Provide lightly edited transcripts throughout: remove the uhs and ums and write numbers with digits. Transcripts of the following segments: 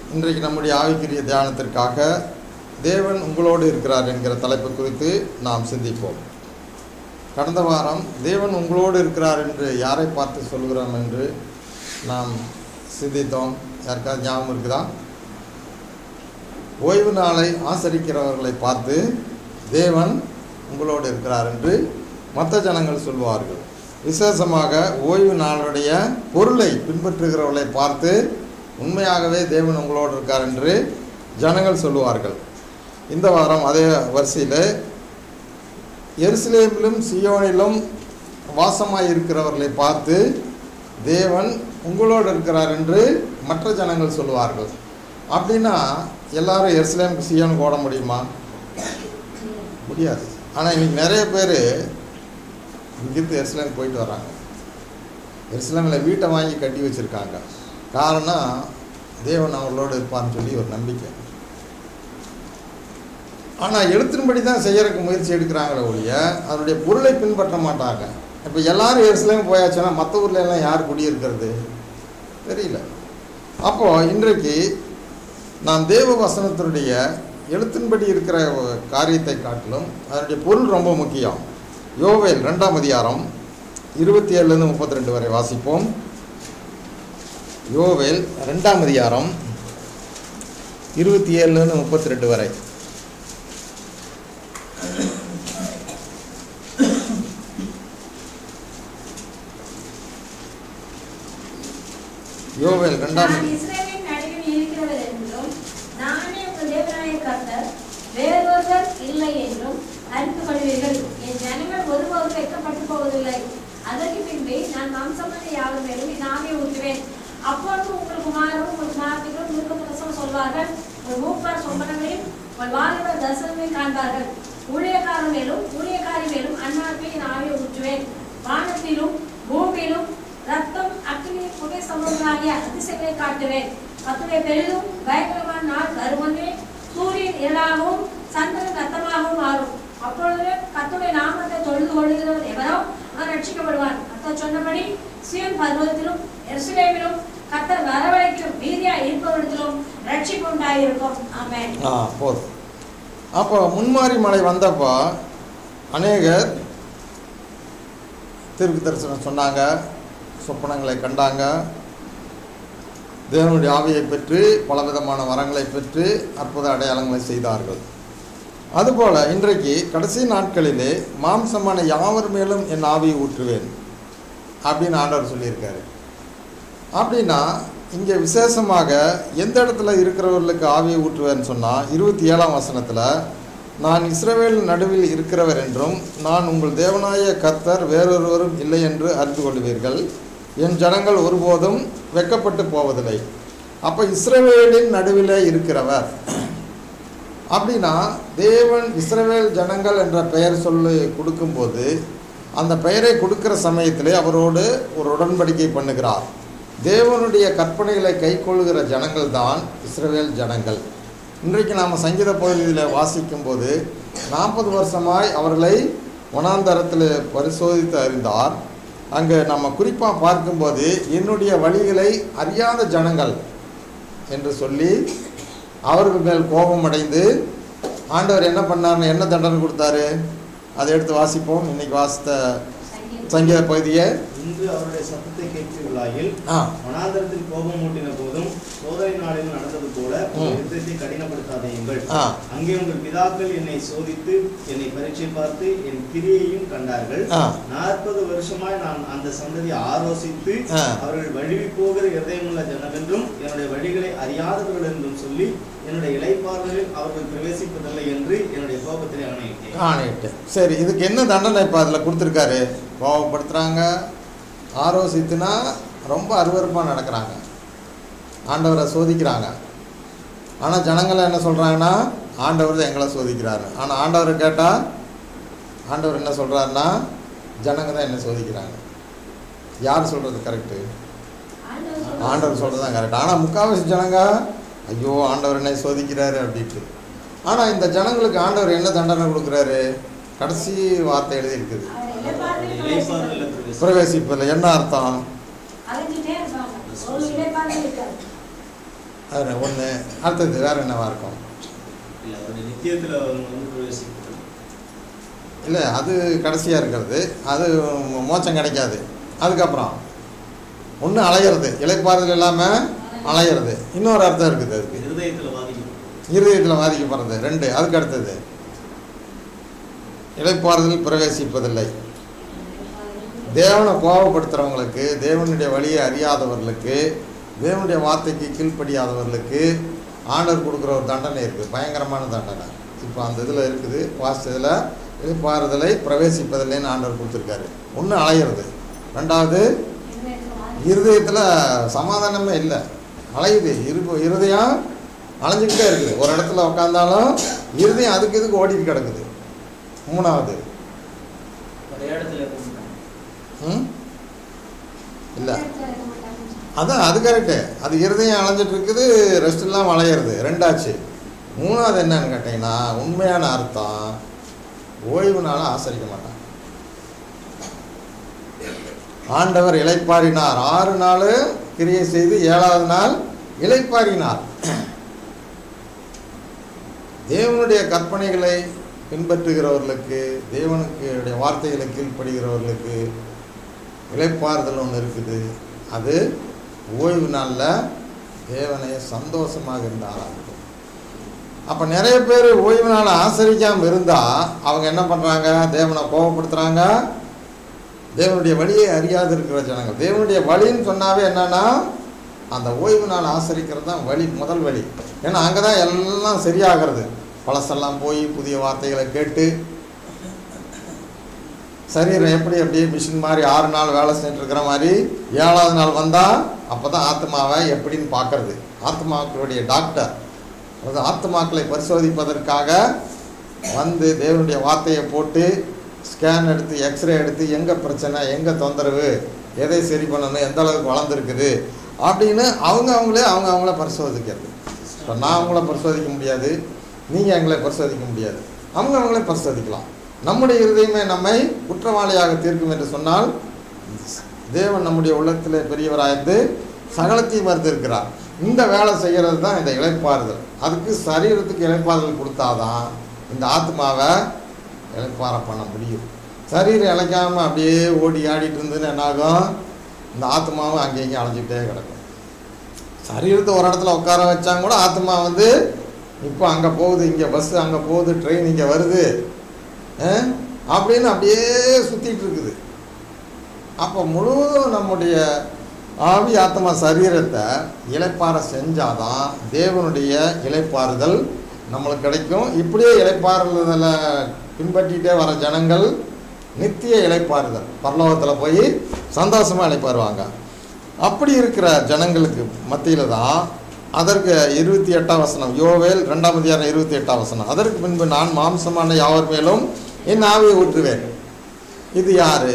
இன்றைக்கு நம்முடைய ஆவிக்குரிய தியானத்திற்காக தேவன் உங்களோடு இருக்கிறார் என்கிற தலைப்பு குறித்து நாம் சிந்திப்போம். கடந்த வாரம் தேவன் உங்களோடு இருக்கிறார் என்று யாரை பார்த்து சொல்கிறோம் என்று நாம் சிந்தித்தோம். யாருக்காவது ஞாபகம் இருக்குதா? ஓய்வு நாளை ஆசரிக்கிறவர்களை பார்த்து தேவன் உங்களோடு இருக்கிறார் என்று மற்ற ஜனங்கள் சொல்வார்கள். விசேஷமாக ஓய்வு நாளுடைய பொருளை பின்பற்றுகிறவர்களை பார்த்து உண்மையாகவே தேவன் உங்களோடு இருக்கார் என்று ஜனங்கள் சொல்லுவார்கள். இந்த வாரம் அதே வரிசையில் எருசலேமிலும் சியோனிலும் வாசமாய் இருக்கிறவர்களை பார்த்து தேவன் உங்களோடு இருக்கிறார் என்று மற்ற ஜனங்கள் சொல்லுவார்கள். அப்படின்னா எல்லாரும் எருசலேமுக்கு சியோனுக்கு ஓட முடியுமா? முடியாது. ஆனால் இன்றைக்கி நிறைய பேர் இங்கிருந்து எருசலேமுக்கு போயிட்டு வராங்க. எருசலேமில் வீட்டை வாங்கி கட்டி வச்சுருக்காங்க. காரணம் தேவன் அவர்களோடு இருப்பான்னு சொல்லி ஒரு நம்பிக்கை. ஆனால் எழுத்தின்படி தான் செய்யறதுக்கு முயற்சி எடுக்கிறாங்களே ஒழிய அதனுடைய பொருளை பின்பற்ற மாட்டாங்க. இப்போ எல்லாரும் எருசலேம் போயாச்சுன்னா மற்ற ஊரில் எல்லாம் யார் குடியிருக்கிறது தெரியல. அப்போது இன்றைக்கு நாம் தேவ வசனத்தினுடைய எழுத்தின்படி இருக்கிற காரியத்தை காட்டிலும் அதனுடைய பொருள் ரொம்ப முக்கியம். யோவேல் 2ஆம் அதிகாரம் 27 32 வரை வாசிப்போம். யோவேல் 2ஆம் அதிகாரம் 27 32 வரை. யோவேல் 2ஆம் வேறொருவர் இல்லை என்றும் அறிந்து கொள்வீர்கள். என் ஜனங்கள் ஒருபோதும் வெட்கப்பட்டு போவதில்லை. அதற்கு பின்பு நான் வம்சமற்ற யாவர் மேலும் என் ஆவியை ஊற்றுவேன். அப்பொழுது உங்கள் குமாரரும் உங்கள் குமாரத்திகளும் தீர்க்கதரிசனம் சொல்வார்கள். உங்கள் மூப்பர் சொப்பனங்களையும் உங்கள் வாலிபர் தரிசனங்களையும் காண்பார்கள். ஊழியக்காரர் மேலும் ஊழியக்காரி மேலும் அந்நாட்களில் என் ஆவியை ஊற்றுவேன். வானத்திலும் பூமியிலும் ரத்தம் அக்கினி புகை சம்பவங்களாகிய அதிசயங்களை காட்டுவேன். கர்த்தருடைய பெரிதும் பயங்கரமான நாள் வருவதே. சூரியன் இருளாகவும் சந்திரன் ரத்தமாகவும் மாறும். அப்பொழுது கர்த்தருடைய நாமத்தை தொழுது கொள்ளுகிறவர் எவரோ அவன் ரட்சிக்கப்படுவான். கர்த்தர் சொன்னபடி சீயோன் பர்வதத்திலும் எருசலேமிலும் கர்த்தர் வரவழைக்கும் மீதியாய் இருப்பவரிடத்திலும் ரட்சிப்பு உண்டாயிருக்கும். ஆமென். போதும். அப்போ முன்மாரி மழை வந்தப்போ அநேகர் தீர்க்க தரிசனம் சொன்னாங்க, சொப்பனங்களை கண்டாங்க, தேவனுடைய ஆவியை பெற்று பலவிதமான வரங்களை பெற்று அற்புத அடையாளங்களை செய்தார்கள். அதுபோல் இன்றைக்கு கடைசி நாட்களிலே மாம்சமான யாவர் மேலும் என் ஆவியை ஊற்றுவேன் அப்படின்னு ஆண்டவர் சொல்லியிருக்காரு. அப்படின்னா இங்கே விசேஷமாக எந்த இடத்துல இருக்கிறவர்களுக்கு ஆவியை ஊற்றுவேன்னு சொன்னால் 27ஆம் வசனத்தில் நான் இஸ்ரவேல் நடுவில் இருக்கிறவர் என்றும் நான் உங்கள் தேவனாய கர்த்தர் வேறொருவரும் இல்லை என்று அறிந்து கொள்வீர்கள். என் ஜனங்கள் ஒருபோதும் வெட்கப்பட்டு போவதில்லை. அப்போ இஸ்ரவேலின் நடுவில் இருக்கிறவர் அப்படின்னா தேவன் இஸ்ரவேல் ஜனங்கள் என்ற பெயர் சொல்லி கொடுக்கும்போது அந்த பெயரை கொடுக்கிற சமயத்திலே அவரோடு ஒரு உடன்படிக்கை பண்ணுகிறார். தேவனுடைய கற்பனைகளை கைக்கொள்கிற ஜனங்கள் தான் இஸ்ரவேல் ஜனங்கள். இன்றைக்கு நாம் சங்கீத பகுதியில் வாசிக்கும்போது 40 வருஷமாய் அவர்களை வனாந்தரத்தில் பரிசோதித்து அறிந்தார். அங்கே நம்ம குறிப்பாக பார்க்கும்போது என்னுடைய வழிகளை அறியாத ஜனங்கள் என்று சொல்லி அவர்கள் மேல் கோபம் அடைந்து ஆண்டவர் என்ன பண்ணார்னு என்ன தண்டனை கொடுத்தாரு அதை எடுத்து வாசிப்போம். இன்னைக்கு வாசித்த சங்கீத பகுதியை இன்று அவருடைய சத்தத்தை கேட்கிறீர்களாயில் வனாந்தரத்தில் கோபம் மூட்டின போதும் சோதனை நாளில் நடந்தது போல யுத்தத்தை கடினப்படுத்தாதீர்கள். அங்கே உங்கள் பிதாக்கள் என்னை சோதித்து என்னை பரீட்சை பார்த்து என் கிரியையும் கண்டார்கள். 40 வருஷமாய் நான் அந்த சந்ததியை ஆலோசித்து அவர்கள் வழுவி போகிற இதயமுள்ள ஜனமென்றும் என்னுடைய வழிகளை அறியாதவர்கள் என்றும் சொல்லி என்னுடைய இளைப்பாறுதலில் அவர்கள் பிரவேசிப்பதில்லை என்று என்னுடைய கோபத்திலே ஆணையிட்டேன். சரி, இதுக்கு என்ன தண்டனை இப்போ அதில் கொடுத்துருக்காரு? கோபப்படுத்துகிறாங்க, ஆலோசித்துனா ரொம்ப அருவருப்பாக நடக்கிறாங்க, ஆண்டவரை சோதிக்கிறாங்க. ஆனால் ஜனங்களை என்ன சொல்கிறாங்கன்னா ஆண்டவர் தான் எங்களை சோதிக்கிறாரு. ஆனால் ஆண்டவரை கேட்டால் ஆண்டவர் என்ன சொல்கிறாருன்னா ஜனங்க தான் என்ன சோதிக்கிறாங்க. யார் சொல்கிறது கரெக்டு? ஆண்டவர் சொல்கிறது தான் கரெக்ட். ஆனால் முக்கால்வாசி ஜனங்க ஐயோ ஆண்டவர் என்னை சோதிக்கிறாரு அப்படின்ட்டு. ஆனால் இந்த ஜனங்களுக்கு ஆண்டவர் என்ன தண்டனை கொடுக்குறாரு? கடைசி வார்த்தை எழுதியிருக்குது, பிரவேசிப்பதில்லை. என்ன அர்த்தம்? அது ஒன்று. அடுத்தது வேறு என்னவா இருக்கும்? இல்லை அவருடைய நித்தியத்தில் அவங்க வந்து பிரவேசிக்கிறது. இல்லை, அது கடைசியாக இருக்கிறது, அது மோட்சம் கிடைக்காது. அதுக்கப்புறம் ஒன்று அலையிறது, இளைப்பாறுதல் இல்லாமல் அலையிறது. இன்னொரு அர்த்தம் இருக்குது அதுக்கு, இருதயத்தில் பாதிக்கும். இருதயத்தில் பாதிக்கப்படுறது. 2. அதுக்கு அடுத்தது இளைப்பாறுதல் பிரவேசிப்பதில்லை. தேவனை கோபப்படுத்துகிறவங்களுக்கு, தேவனுடைய வழியை அறியாதவர்களுக்கு, தேவனுடைய வார்த்தைக்கு கீழ்ப்படியாதவர்களுக்கு ஆண்டவர் கொடுக்குற ஒரு தண்டனை இருக்குது, பயங்கரமான தண்டனை. இப்போ அந்த இதில் இருக்குது, வாசித்ததில் இளைப்பாறுதலை பிரவேசிப்பதில்லைன்னு ஆண்டவர் கொடுத்துருக்காரு. ஒன்று அலையிறது, 2வது இருதயத்தில் சமாதானமே இல்லை, அலையுது. இருதயம் அலைஞ்சிக்கிட்டே இருக்குது. ஒரு இடத்துல உட்காந்தாலும் இருதயம் அதுக்கு இதுக்கு ஓடிட்டு கிடக்குது. 3வது இல்லை, அதான் அது கரெக்டு. அது இருதயம் அலைஞ்சிட்டு இருக்குது, ரெஸ்ட் இல்லாமல் அலையிறது. 2ஆச்சு. 3வது என்னன்னு கேட்டிங்கன்னா, உண்மையான அர்த்தம் ஓய்வுனால ஆசரிக்க மாட்டான். ஆண்டவர் இளைப்பாறினார், 6 நாள் கிரியை செய்து 7வது நாள் இளைப்பாறினார். தேவனுடைய கற்பனைகளை பின்பற்றுகிறவர்களுக்கு, தேவனுடைய வார்த்தைகளை கீழ்ப்படுகிறவர்களுக்கு இளைப்பாறுதல் ஒன்று இருக்குது. அது ஓய்வு நாளில் தேவனை சந்தோஷமாக இருந்தால். அப்போ நிறைய பேர் ஓய்வு நாளை ஆசரிக்காமல் இருந்தால் அவங்க என்ன பண்ணுறாங்க? தேவனை கோபப்படுத்துகிறாங்க. தேவனுடைய வழியை அறியாது இருக்கிற ஜனங்கள். தேவனுடைய வழின்னு சொன்னாவே என்னன்னா, அந்த ஓய்வு நாள் ஆசரிக்கிறது தான் வழி, முதல் வழி. ஏன்னா அங்கே தான் எல்லாம் சரியாகிறது. பழசெல்லாம் போய் புதிய வார்த்தைகளை கேட்டு சரீரம் எப்படி அப்படியே மிஷின் மாதிரி 6 நாள் வேலை செஞ்சுட்டு இருக்கிற மாதிரி 7வது நாள் வந்தால் அப்போ தான் ஆத்மாவை எப்படின்னு பார்க்கறது. ஆத்மாக்களுடைய டாக்டர், அதாவது ஆத்மாக்களை பரிசோதிப்பதற்காக வந்து தேவனுடைய வார்த்தையை போட்டு ஸ்கேன் எடுத்து, எக்ஸ்ரே எடுத்து, எங்கே பிரச்சனை, எங்கே தொந்தரவு, எதை சரி பண்ணணும், எந்த அளவுக்கு வளர்ந்துருக்குது அப்படின்னு அவங்களே பரிசோதிக்கிறது. இப்போ நான் அவங்கள பரிசோதிக்க முடியாது, நீங்கள் எங்களை பரிசோதிக்க முடியாது, அவங்களே பரிசோதிக்கலாம். நம்முடைய இருதயமே நம்மை குற்றவாளியாக தீர்க்கும் என்று சொன்னால், தேவன் நம்முடைய உள்ளத்தில் பெரியவராய்ந்து சகலத்தையும் மறுத்திருக்கிறார். இந்த வேலை செய்கிறது தான் இந்த இளைப்பாறுதல். அதுக்கு சரீரத்துக்கு இளைப்பாறுதல் கொடுத்தாதான் இந்த ஆத்மாவை இளைப்பாற பண்ண முடியும். சரீரம் இழைக்காமல் அப்படியே ஓடி ஆடிட்டு இருந்ததுன்னு என்னாகும்? இந்த ஆத்மாவும் அங்கேயும் அலைஞ்சிக்கிட்டே கிடக்கும். சரீரத்தை ஒரு இடத்துல உட்கார வச்சாங்க கூட ஆத்மா வந்து இப்போ அங்கே போகுது, இங்கே பஸ்ஸு அங்கே போகுது, ட்ரெயின் இங்கே வருது அப்படின்னு அப்படியே சுற்றிட்டு இருக்குது. அப்போ முழுவதும் நம்முடைய ஆவி ஆத்மா சரீரத்தை இளைப்பாற செஞ்சாதான் தேவனுடைய இளைப்பாறுதல் நம்மளுக்கு கிடைக்கும். இப்படியே இளைப்பாறுதலை பின்பற்றிகிட்டே வர ஜனங்கள் நித்திய இளைப்பாறுதல், பரலோகத்தில் போய் சந்தோஷமாக இளைப்பாருவாங்க. அப்படி இருக்கிற ஜனங்களுக்கு மத்தியில் தான் அதற்கு 28ஆம் வசனம், யோவேல் 2ஆம் அதிகாரம் 28ஆம் வசனம், அதற்கு பின்பு நான் மாம்சமான யாவர் மேலும் என் ஆவியை ஊற்றுவேன். இது யாரு?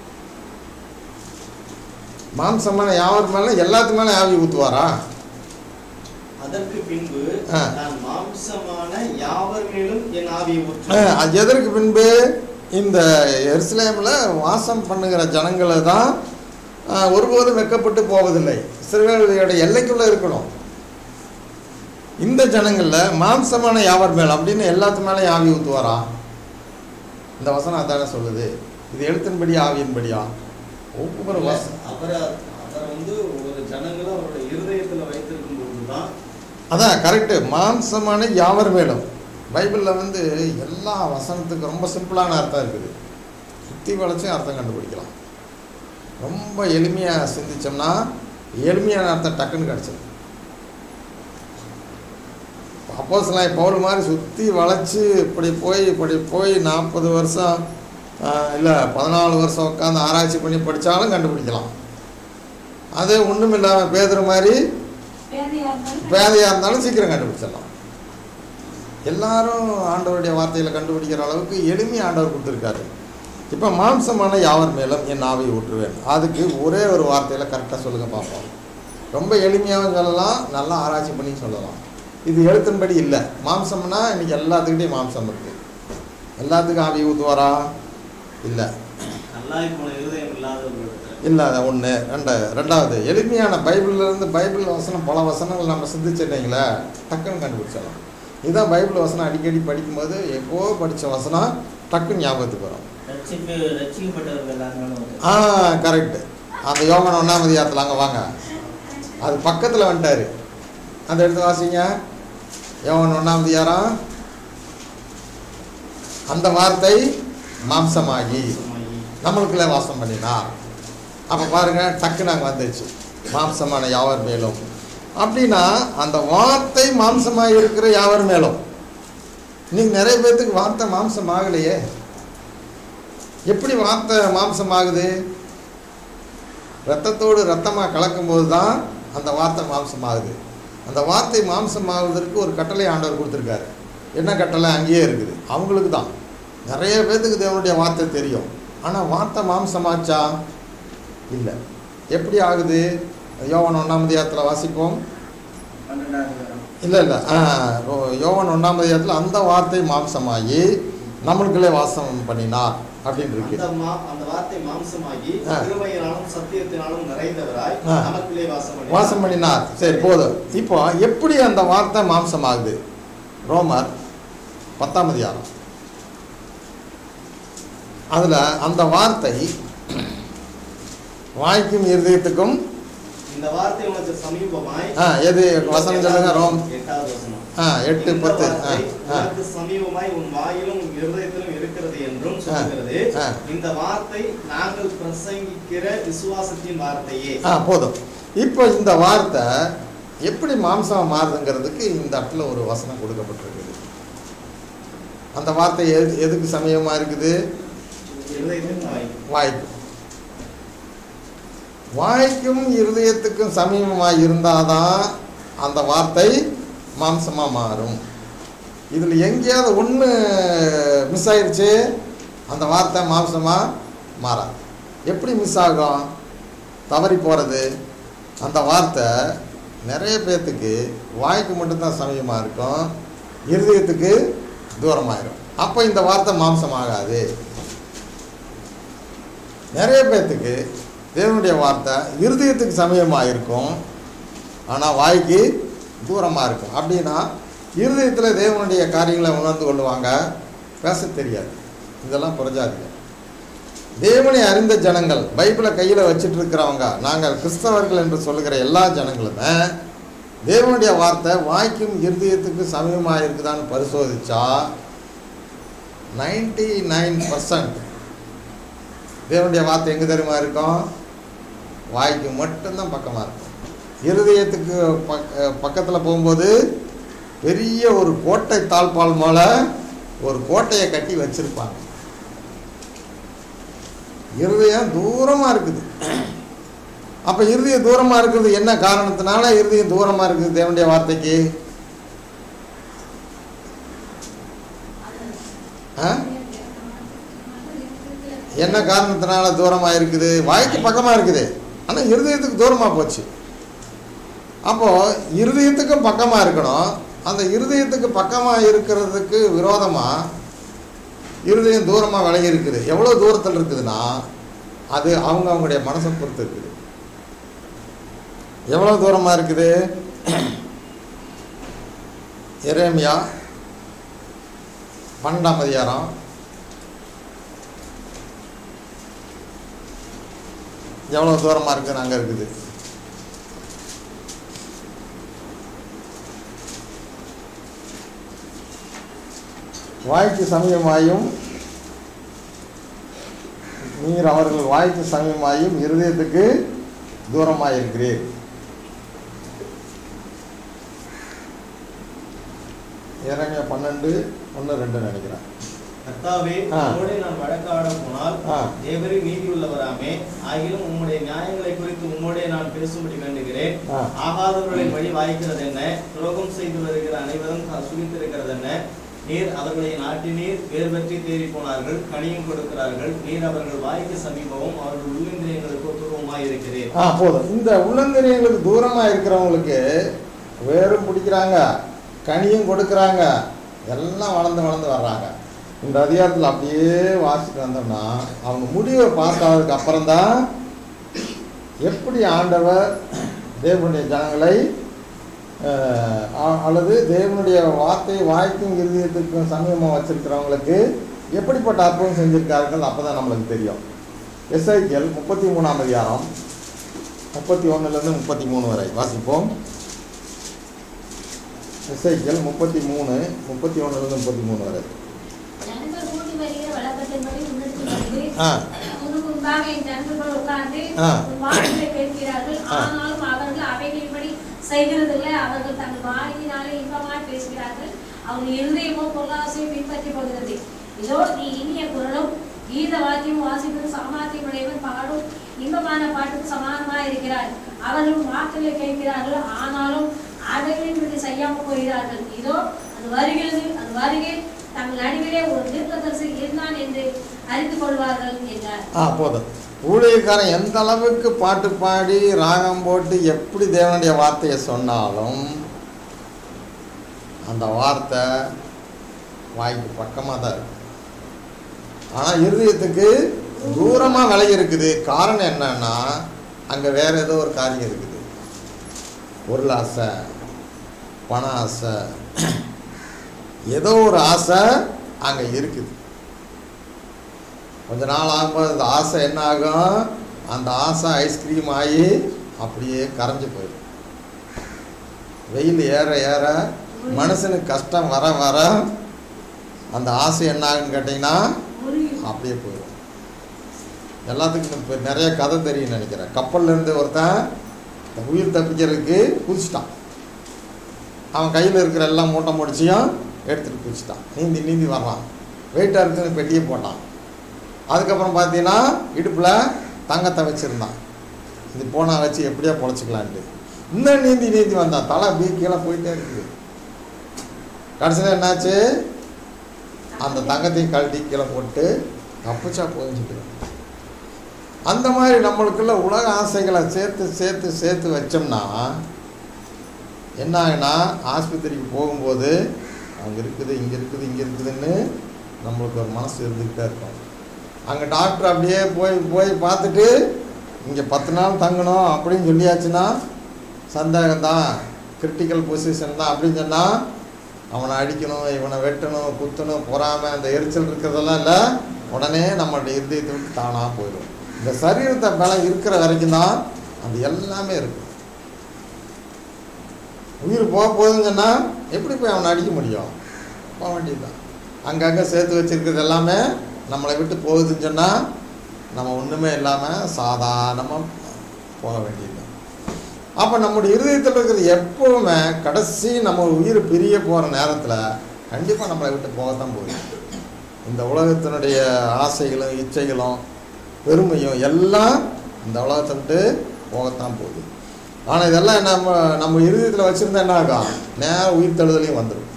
மாம்சமான யாவர் மேல எல்லாத்து மேலே ஆவி ஊற்றுவாரா? அதற்கு பின்பு நான் மாம்சமான யாவர் மேலும் என் ஆவியை ஊற்றுவேன். எதற்கு பின்பு? இந்த எருசலேமில் வாசம் பண்ணுகிற ஜனங்களை தான் ஒருபோதும் வெட்கப்பட்டு போவதில்லை, இஸ்ரவேலுடைய எல்லைக்குள்ளே இருக்கணும். இந்த ஜனங்களில் மாம்சமான யாவர் மேல் அப்படின்னு எல்லாத்து மேலே ஆவி ஊற்றுவாரா? இந்த வசனம் அதானே சொல்லுது. இது எழுத்தின்படி ஆவியின்படியா? ஒவ்வொரு அவரை வந்து ஒரு ஜனங்களை அவருடைய இருதயத்தில் வைத்திருக்கும் போது தான் அதான் கரெக்டு. மாம்சமான யாவர் மேலும் பைபிளில் வந்து எல்லா வசனத்துக்கும் ரொம்ப சிம்பிளான அர்த்தம் இருக்குது. சுற்றி வளைச்சும் அர்த்தம் கண்டுபிடிக்கலாம். ரொம்ப எளிமையாக சிந்திச்சோம்னா எளிமையான அர்த்தம் டக்குன்னு கிடச்சிடும். அப்போஸ்தலனாகிய பவுல் மாதிரி சுற்றி வளைச்சி இப்படி போய் 40 வருஷம் இல்லை 14 வருஷம் உட்காந்து ஆராய்ச்சி பண்ணி படித்தாலும் கண்டுபிடிக்கலாம். அது ஒன்றும் இல்லாமல் பேதுரு மாதிரி பேதையாக இருந்தாலும் சீக்கிரம் கண்டுபிடிச்சிடலாம். எல்லாரும் ஆண்டவருடைய வார்த்தைகளை கண்டுபிடிக்கிற அளவுக்கு எளிமையாக ஆண்டவர் கொடுத்துருக்காரு. இப்போ மாம்சமான யாவர் மேலும் என் ஆவியை ஊற்றுவேன், அதுக்கு ஒரே ஒரு வார்த்தையில் கரெக்டாக சொல்லுங்கள் பார்ப்போம். ரொம்ப எளிமையாகவும் சொல்லலாம், நல்லா ஆராய்ச்சி பண்ணி சொல்லலாம். இது எழுத்தின்படி இல்லை. மாம்சம்னா இன்றைக்கி எல்லாத்துக்கிட்டையும் மாம்சம் இருக்குது. எல்லாத்துக்கும் ஆவி ஊற்றுவாரா? இல்லை. நல்லாய் போன இருதயம் இல்லாதவர்களிடத்தில் இல்லை ஒன்று ரெண்டாவது எளிமையான பைபிள்லேருந்து பைபிள் வசனம் பல வசனங்கள் நம்ம சிந்திச்சிட்டீங்களே டக்குன்னு கண்டுபிடிச்சிடலாம். இதுதான் பைபிள் வசனம் அடிக்கடி படிக்கும்போது எப்போ படித்த வசனம் டக்குன்னு ஞாபகத்துக்கு வரும். கரெக்டு. அந்த யோவான் 1ஆம் அதிகாரத்தில் அங்கே வாங்க, அது பக்கத்தில் வந்துட்டார். அந்த இடத்துல வாசிங்க, யோவான் 1ஆம் அதிகாரம். அந்த வார்த்தை மாம்சமாகி நம்மளுக்குள்ளே வாசம் பண்ணினார். அப்போ பாருங்கள், டக்குன்னு அங்கே வந்துச்சு, மாம்சமான யாவர் மேலும். அப்படின்னா அந்த வார்த்தை மாம்சமாக இருக்கிற யாவர் மேலும். நீங்கள் நிறைய பேர்த்துக்கு வார்த்தை மாம்சம் ஆகலையே. எப்படி வார்த்தை மாம்சம் ஆகுது? ரத்தத்தோடு ரத்தமாக கலக்கும்போது தான் அந்த வார்த்தை மாம்சம் ஆகுது. அந்த வார்த்தை மாம்சம் ஆகுவதற்கு ஒரு கட்டளை ஆண்டவர் கொடுத்துருக்காரு. என்ன கட்டளை? அங்கேயே இருக்குது. அவங்களுக்கு தான். நிறைய பேர்த்துக்கு தேவனுடைய வார்த்தை தெரியும், ஆனால் வார்த்தை மாம்சமாச்சா? இல்லை. எப்படி ஆகுது? யோவான் 1ஆம் அதிகாரத்தில் வாசிப்போம். இல்லை யோவான் 1ஆம் அதிகாரத்தில் அந்த வார்த்தை மாம்சமாகி நம்மளுக்குள்ளே வாசம் பண்ணினார் அப்படின்னு இருக்கு. அந்த வார்த்தை மாம்சமாகி கிருபையினாலும் சத்தியத்தினாலும் நிறைந்தவராய் நமக்குள்ளே வாசம் பண்ணினார். சரி, போதும். இப்போ எப்படி அந்த வார்த்தை மாம்சம் ஆகுது? ரோமர் 10ஆம் அதிகாரம். அதில் அந்த வார்த்தை வாய்க்கும் இருதயத்துக்கும், இந்த வார்த்தை உனக்கு சமீபமாய், எது வசனம் சொல்லுங்க? ரோம் 8வது வசனம். 8:10. உனக்கு சமீபமாய் உன் வாயிலும் இருதயத்திலும் இருக்கிறது என்றும் சொல்கிறது. இந்த வார்த்தை நாங்கள் பிரசங்கிக்கிற விசுவாசத்தின் வார்த்தையே. போதும். இப்போ இந்த வார்த்தை எப்படி மாம்சம் மாறுதுங்கிறதுக்கு இந்த இடத்துல ஒரு வசனம் கொடுக்கப்பட்டிருக்குது. அந்த வார்த்தை எதுக்கு சமீபமாக இருக்குது? வாய்க்கும். வாய்க்கும் இருதயத்துக்கும் சமீபமாக இருந்தாதான் அந்த வார்த்தை மாம்சமாக மாறும். இதில் எங்கேயாவது ஒன்று மிஸ் ஆயிடுச்சு, அந்த வார்த்தை மாம்சமாக மாறாது. எப்படி மிஸ் ஆகும்? தவறி போகிறது. அந்த வார்த்தை நிறைய பேர்த்துக்கு வாய்க்கு மட்டும்தான் சமீபமாக இருக்கும், இருதயத்துக்கு தூரமாயிரும். அப்போ இந்த வார்த்தை மாம்சமாகாது. நிறைய பேர்த்துக்கு தேவனுடைய வார்த்தை இருதயத்துக்கு சமயமாக இருக்கும், ஆனால் வாய்க்கு தூரமாக இருக்கும். அப்படின்னா இருதயத்தில் தேவனுடைய காரியங்களை உணர்ந்து கொள்ளுவாங்க, பேச தெரியாது. இதெல்லாம் புறஜாதிகள். தேவனை அறிந்த ஜனங்கள், பைபிளை கையில் வச்சுட்டு இருக்கிறவங்க, நாங்கள் கிறிஸ்தவர்கள் என்று சொல்லுகிற எல்லா ஜனங்களுமே தேவனுடைய வார்த்தை வாய்க்கும் இருதயத்துக்கு சமயமாக இருக்குதான்னு பரிசோதிச்சா 99% தேவனுடைய வார்த்தை எங்கே தெரியுமா இருக்கும்? வாய்க்கு மட்டும்தான் பக்கமாக இருக்கும். இருதயத்துக்கு பக்கத்தில் போகும்போது பெரிய ஒரு கோட்டை தாழ்பால் மேல ஒரு கோட்டையை கட்டி வச்சிருப்பாங்க. இருதயம் தூரமாக இருக்குது. அப்போ இருதயம் தூரமாக இருக்குது என்ன காரணத்தினால இருதயம் தூரமாக இருக்குது தேவனுடைய வார்த்தைக்கு? என்ன காரணத்தினால தூரமாக இருக்குது? வாய்க்கு பக்கமாக இருக்குது, ஆனால் இருதயத்துக்கு தூரமாக போச்சு. அப்போது இருதயத்துக்கும் பக்கமாக இருக்கணும். அந்த இருதயத்துக்கு பக்கமாக இருக்கிறதுக்கு விரோதமாக இருதயம் தூரமாக விலகி இருக்குது. எவ்வளோ தூரத்தில் இருக்குதுன்னா அது அவங்களுடைய மனசை பொறுத்து இருக்குது. எவ்வளோ தூரமாக இருக்குது? எரேமியா 12ஆம் அதிகாரம் எவ்வளோ தூரமாக இருக்குது? அங்கே இருக்குது. வாய்க்கு சமயமாயும் நீர் அவர்கள் வாய்க்கு சமயமாயும் இருதயத்துக்கு தூரமாக இருக்கிறீர். எரேமியா 12:1-2 நினைக்கிறேன். கர்த்தாவே, உம்மோடே நான் வழக்காட போனால் தேவரீர் நீதி உள்ளவராமே, ஆகிலும் உம்முடைய நியாயங்களை குறித்து உம்மோடே நான் பேசும்படி வேண்டுகிறேன். ஆகாதவர்களின் வழி வாய்க்கிறது என்ன? துரோகம் செய்து வருகிற அனைவரும் சுகித்திருக்கிறது என்ன? நீர் அவர்களை நாட்டினீர், வேர் பற்றி தேறி போனார்கள், கனியும் கொடுக்கிறார்கள். நீர் அவர்கள் வாய்க்கு சமீபமும் அவர்கள் உள்ளந்திரியங்களுக்கு தூரமாய் இருக்கிறேன். போதும். இந்த உள்ளந்திரியங்களுக்கு தூரமாக இருக்கிறவங்களுக்கு வேரும் பிடிக்கிறாங்க, கனியும் கொடுக்குறாங்க, எல்லாம் வளர்ந்து வளர்ந்து வர்றாங்க. இந்த அதிகாரத்தில் அப்படியே வாசிட்டு வந்தோம்னா அவங்க முடிவை பார்க்காததுக்கு அப்புறம்தான் எப்படி ஆண்டவர் தேவனுடைய ஜனங்களை அல்லது தேவனுடைய வார்த்தை வாய்க்கும் இருதயத்துக்கும் சமயமாக வச்சிருக்கிறவங்களுக்கு எப்படிப்பட்ட அற்புதம் செஞ்சுருக்கார்கள் அப்போ தான் நம்மளுக்கு தெரியும். எசேக்கியேல் 33ஆம் அதிகாரம் 31லேருந்து 33 வரை வாசிப்போம். எசேக்கியேல் 33 31லேருந்து 33 வரை. ஜனங்கள் கூடி வருகிற வழக்கத்தின்படி முன்னெடுத்து வந்து உனக்கு முன்பாக என் ஜனங்கள் உட்கார்ந்து உன் வார்த்தைகளை கேட்கிறார்கள். ஆனாலும் அவர்கள் அவைகளின்படி செய்கிறதில்லை. அவர்கள் தங்கள் வாயினாலே இன்பமாய் பேசுகிறார்கள். அவர்கள் இருதயமோ பொருளாசையை பின்பற்றி போகிறது. இதோ நீ இனிய குரலும் கீத வாக்கியம் வாசிப்பது சாமர்த்தியம் உடையவன் பாடும் இன்பமான பாட்டுக்கு சமானமாய் இருக்கிறார். அவர்களும் வார்த்தைகளை கேட்கிறார்கள். ஆனாலும் அவைகளின்படி செய்யாமல் போகிறார்கள். இதோ அது வருகிறது, அது வருகை தங்கள் நடுவிலே ஒரு தீர்க்கதரிசி இருந்தான் என்று அறிந்து கொள்வார்கள் என்றார். போதும். ஊழியக்காரன் எந்த அளவுக்கு பாட்டு பாடி ராகம் போட்டு எப்படி தேவனுடைய வார்த்தையை சொன்னாலும் அந்த வார்த்தை வாய்க்கு பக்கமாக தான் இருக்கு. ஆனால் இருதயத்துக்கு தூரமாக விலகி இருக்குது. காரணம் என்னன்னா அங்கே வேற ஏதோ ஒரு காரியம் இருக்குது. பொருள் ஆசை, பண ஆசை, ஏதோ ஒரு ஆசை அங்கே இருக்குது. கொஞ்ச நாள் ஆகும்போது அந்த ஆசை என்ன ஆகும்? அந்த ஆசை ஐஸ்கிரீம் ஆகி அப்படியே கரைஞ்சி போயிடும். வெயில் ஏற ஏற மனுஷனுக்கு கஷ்டம் வர வர அந்த ஆசை என்ன ஆகுன்னு கேட்டிங்கன்னா அப்படியே போயிடும். எல்லாத்துக்கும் இப்போ நிறைய கதை தெரியும்னு நினைக்கிறேன். கப்பல்லேருந்து ஒருத்தன் உயிர் தப்பிக்கிறதுக்கு குதிச்சிட்டான். அவன் கையில் இருக்கிற எல்லாம் மூட்டை முடிச்சியும் எடுத்துகிட்டு குதிச்சிட்டான். நீந்தி நீந்தி வர்றான். வெயிட்டாக இருக்குன்னு பெட்டியை போட்டான். அதுக்கப்புறம் பார்த்தீங்கன்னா இடுப்பில் தங்கத்தை வச்சுருந்தான். இது போனால் வச்சு எப்படியா பொழைச்சிக்கலான்ட்டு இன்னும் நீந்தி நீந்தி வந்தான். தலை அப்படியே கீழே போயிட்டே இருக்குது. கடைசியில் என்னாச்சு? அந்த தங்கத்தையும் கழட்டி கீழே போட்டு தப்பிச்சா போயிச்சுக்கிறோம். அந்த மாதிரி நம்மளுக்குள்ள உலக ஆசைகளை சேர்த்து சேர்த்து சேர்த்து வச்சோம்னா என்ன ஆகுனா, ஆஸ்பத்திரிக்கு போகும்போது அங்கே இருக்குது, இங்கே இருக்குது, இங்கே இருக்குதுன்னு நம்மளுக்கு ஒரு மனசு இருந்துக்கிட்டே இருக்கும். அங்கே டாக்டர் அப்படியே போய் போய் பார்த்துட்டு இங்கே 10 நாள் தங்கணும் அப்படின்னு சொல்லியாச்சுன்னா சந்தேகம்தான், கிரிட்டிக்கல் பொசிஷன் தான் அப்படின்னு சொன்னால் அவனை அடிக்கணும், இவனை வெட்டணும், குத்தணும், பொறாமை, அந்த எரிச்சல் இருக்கிறதெல்லாம் இல்லை. உடனே நம்மளுடைய இருதயத்தை விட்டு தானாக போயிடும். இந்த சரீரத்தை பலம் இருக்கிற வரைக்கும் தான் அது எல்லாமே இருக்கும். உயிர் போக போகுதுன்னு சொன்னால் எப்படி போய் அவனை அடிக்க முடியும்? போக வேண்டியது தான். அங்கங்கே சேர்த்து வச்சுருக்கிறது எல்லாமே நம்மளை விட்டு போகுதுன்னு சொன்னால் நம்ம ஒன்றுமே இல்லாமல் சாதாரணமாக போக வேண்டியது. அப்போ நம்முடைய இருதயத்தில் இருக்கிறது எப்போவுமே கடைசி நம்ம உயிர் பிரிய போகிற நேரத்தில் கண்டிப்பாக நம்மளை விட்டு போகத்தான் போகுது. இந்த உலகத்தினுடைய ஆசைகளும் இச்சைகளும் பெருமையும் எல்லாம் இந்த உலகத்தை விட்டு போகத்தான் போகுது. ஆனால் இதெல்லாம் நம்ம இருதயத்தில் வச்சுருந்தா என்ன ஆகும்? நேரம் உயிர் தழுதலையும் வந்துடும்.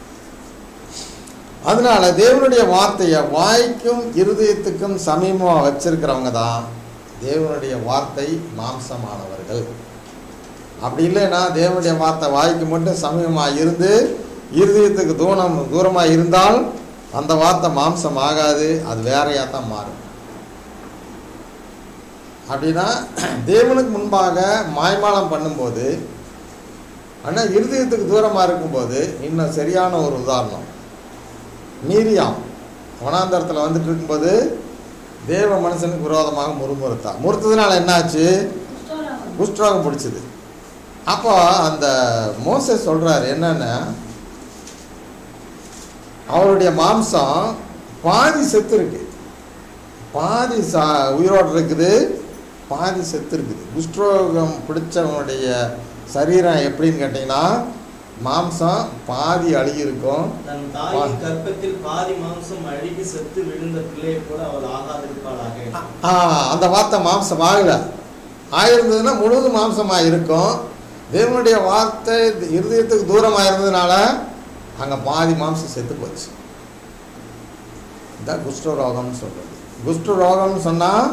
அதனால தேவனுடைய வார்த்தையை வாய்க்கும் இருதயத்துக்கும் சமீபமாக வச்சிருக்கிறவங்க தான் தேவனுடைய வார்த்தை மாம்சமானவர்கள். அப்படி இல்லைன்னா தேவனுடைய வார்த்தை வாய்க்கு மட்டும் சமீபமாக இருந்து இருதயத்துக்கு தூரமாக இருந்தால் அந்த வார்த்தை மாம்சம் ஆகாது, அது வேறையாக தான் மாறும். அப்படின்னா தேவனுக்கு முன்பாக மாய்மாலம் பண்ணும்போது ஆனால் இருதயத்துக்கு தூரமாக இருக்கும்போது இன்னும் சரியான ஒரு உதாரணம். மீரியாம் வனாந்தரத்தில் வந்துட்டு இருக்கும்போது தேவ மனுஷனுக்கு விரோதமாக முறுத்ததுனால என்னாச்சு? குஷ்டரோகம் பிடிச்சிது. அப்போ அந்த மோசே சொல்கிறார் என்னன்னா, அவருடைய மாம்சம் பாதி செத்து இருக்கு, பாதி உயிரோடு இருக்குது, பாதி செத்து இருக்குது. குஷ்டரோகம் பிடிச்சவனுடைய சரீரம் எப்படின்னு கேட்டிங்கன்னா மாம்சம் பாதி அழுகி இருக்கும். தன் தாயின் கர்ப்பத்தில் பாதி மாம்சம் அழுகி செத்து விழுந்த பிள்ளையை கூட அவள் ஆகாதிருப்பாளாக. அந்த வார்த்தை மாம்சம் ஆகலை, ஆயிருந்ததுன்னா முழுவதும் மாம்சமாக இருக்கும். தேவனுடைய வார்த்தை இருதயத்துக்கு தூரமாக இருந்ததுனால அங்கே பாதி மாம்சம் செத்து போச்சு. இதான் குஷ்டரோகம்னு சொல்கிறது. குஷ்டரோகம்னு சொன்னால்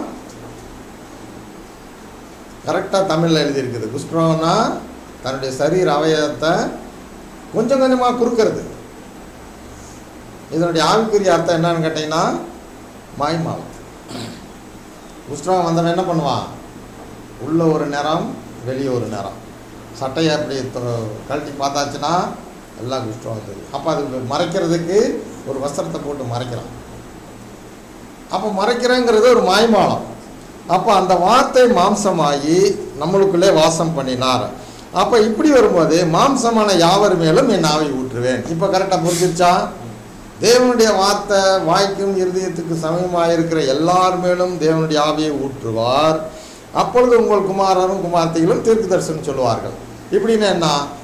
கரெக்டாக தமிழில் எழுதியிருக்குது. குஷ்டரோகம்னா தன்னுடைய சரீர அவயவத்தை கொஞ்சம் கொஞ்சமாக குறுக்கிறது. இதனுடைய ஆவிக்குரிய அர்த்தம் என்னன்னு கேட்டிங்கன்னா மாய்மாலம். குஷ்டரோகம் வந்தவன் என்ன பண்ணுவான்? உள்ள ஒரு நிறம், வெளியே ஒரு நிறம். சட்டையை அப்படி கழட்டி பார்த்தாச்சுன்னா எல்லாம் குஷ்டம் தெரியும். அப்போ அது மறைக்கிறதுக்கு ஒரு வஸ்திரத்தை போட்டு மறைக்கிறான். அப்போ மறைக்கிறேங்கிறது ஒரு மாய்மாலம். அப்போ அந்த வார்த்தை மாம்சமாகி நம்மளுக்குள்ளே வாசம் பண்ணினார். அப்போ இப்படி வரும்போது மாம்சமான யாவர் மேலும் என் ஆவி ஊற்றுவேன். இப்போ கரெக்டாக புரிஞ்சிருச்சா? தேவனுடைய வார்த்தை வாய்க்கும் இருதயத்துக்கு சமயமாக இருக்கிற எல்லார் மேலும் தேவனுடைய ஆவியை ஊற்றுவார். அப்பொழுது உங்கள் குமாரரும் குமார்த்திகளும் தீர்க்க தரிசனம் சொல்லுவார்கள். இப்படின்னு என்ன?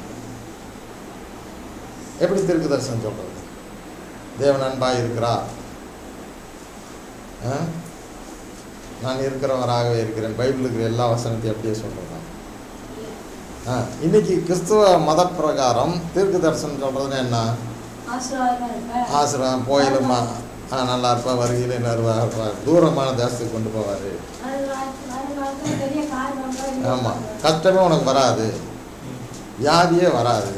எப்படி தீர்க்க தரிசனம் சொல்றது? தேவன் அன்பாக இருக்கிறார், நான் இருக்கிறவராகவே இருக்கிறேன், பைபிள் இருக்கிற எல்லா வசனத்தையும் அப்படியே சொல்கிறேன். இன்னைக்கு கிறிஸ்துவ மத பிரகாரம் தீர்க்க தரிசனம் சொல்கிறதுன்னு என்ன? ஆசிரம் போயிலுமா நல்லா இருப்பா, வருகையில் இருப்பார், தூரமான தேசத்துக்கு கொண்டு போவார். ஆமாம், கஷ்டமே உனக்கு வராது, வியாதியே வராது.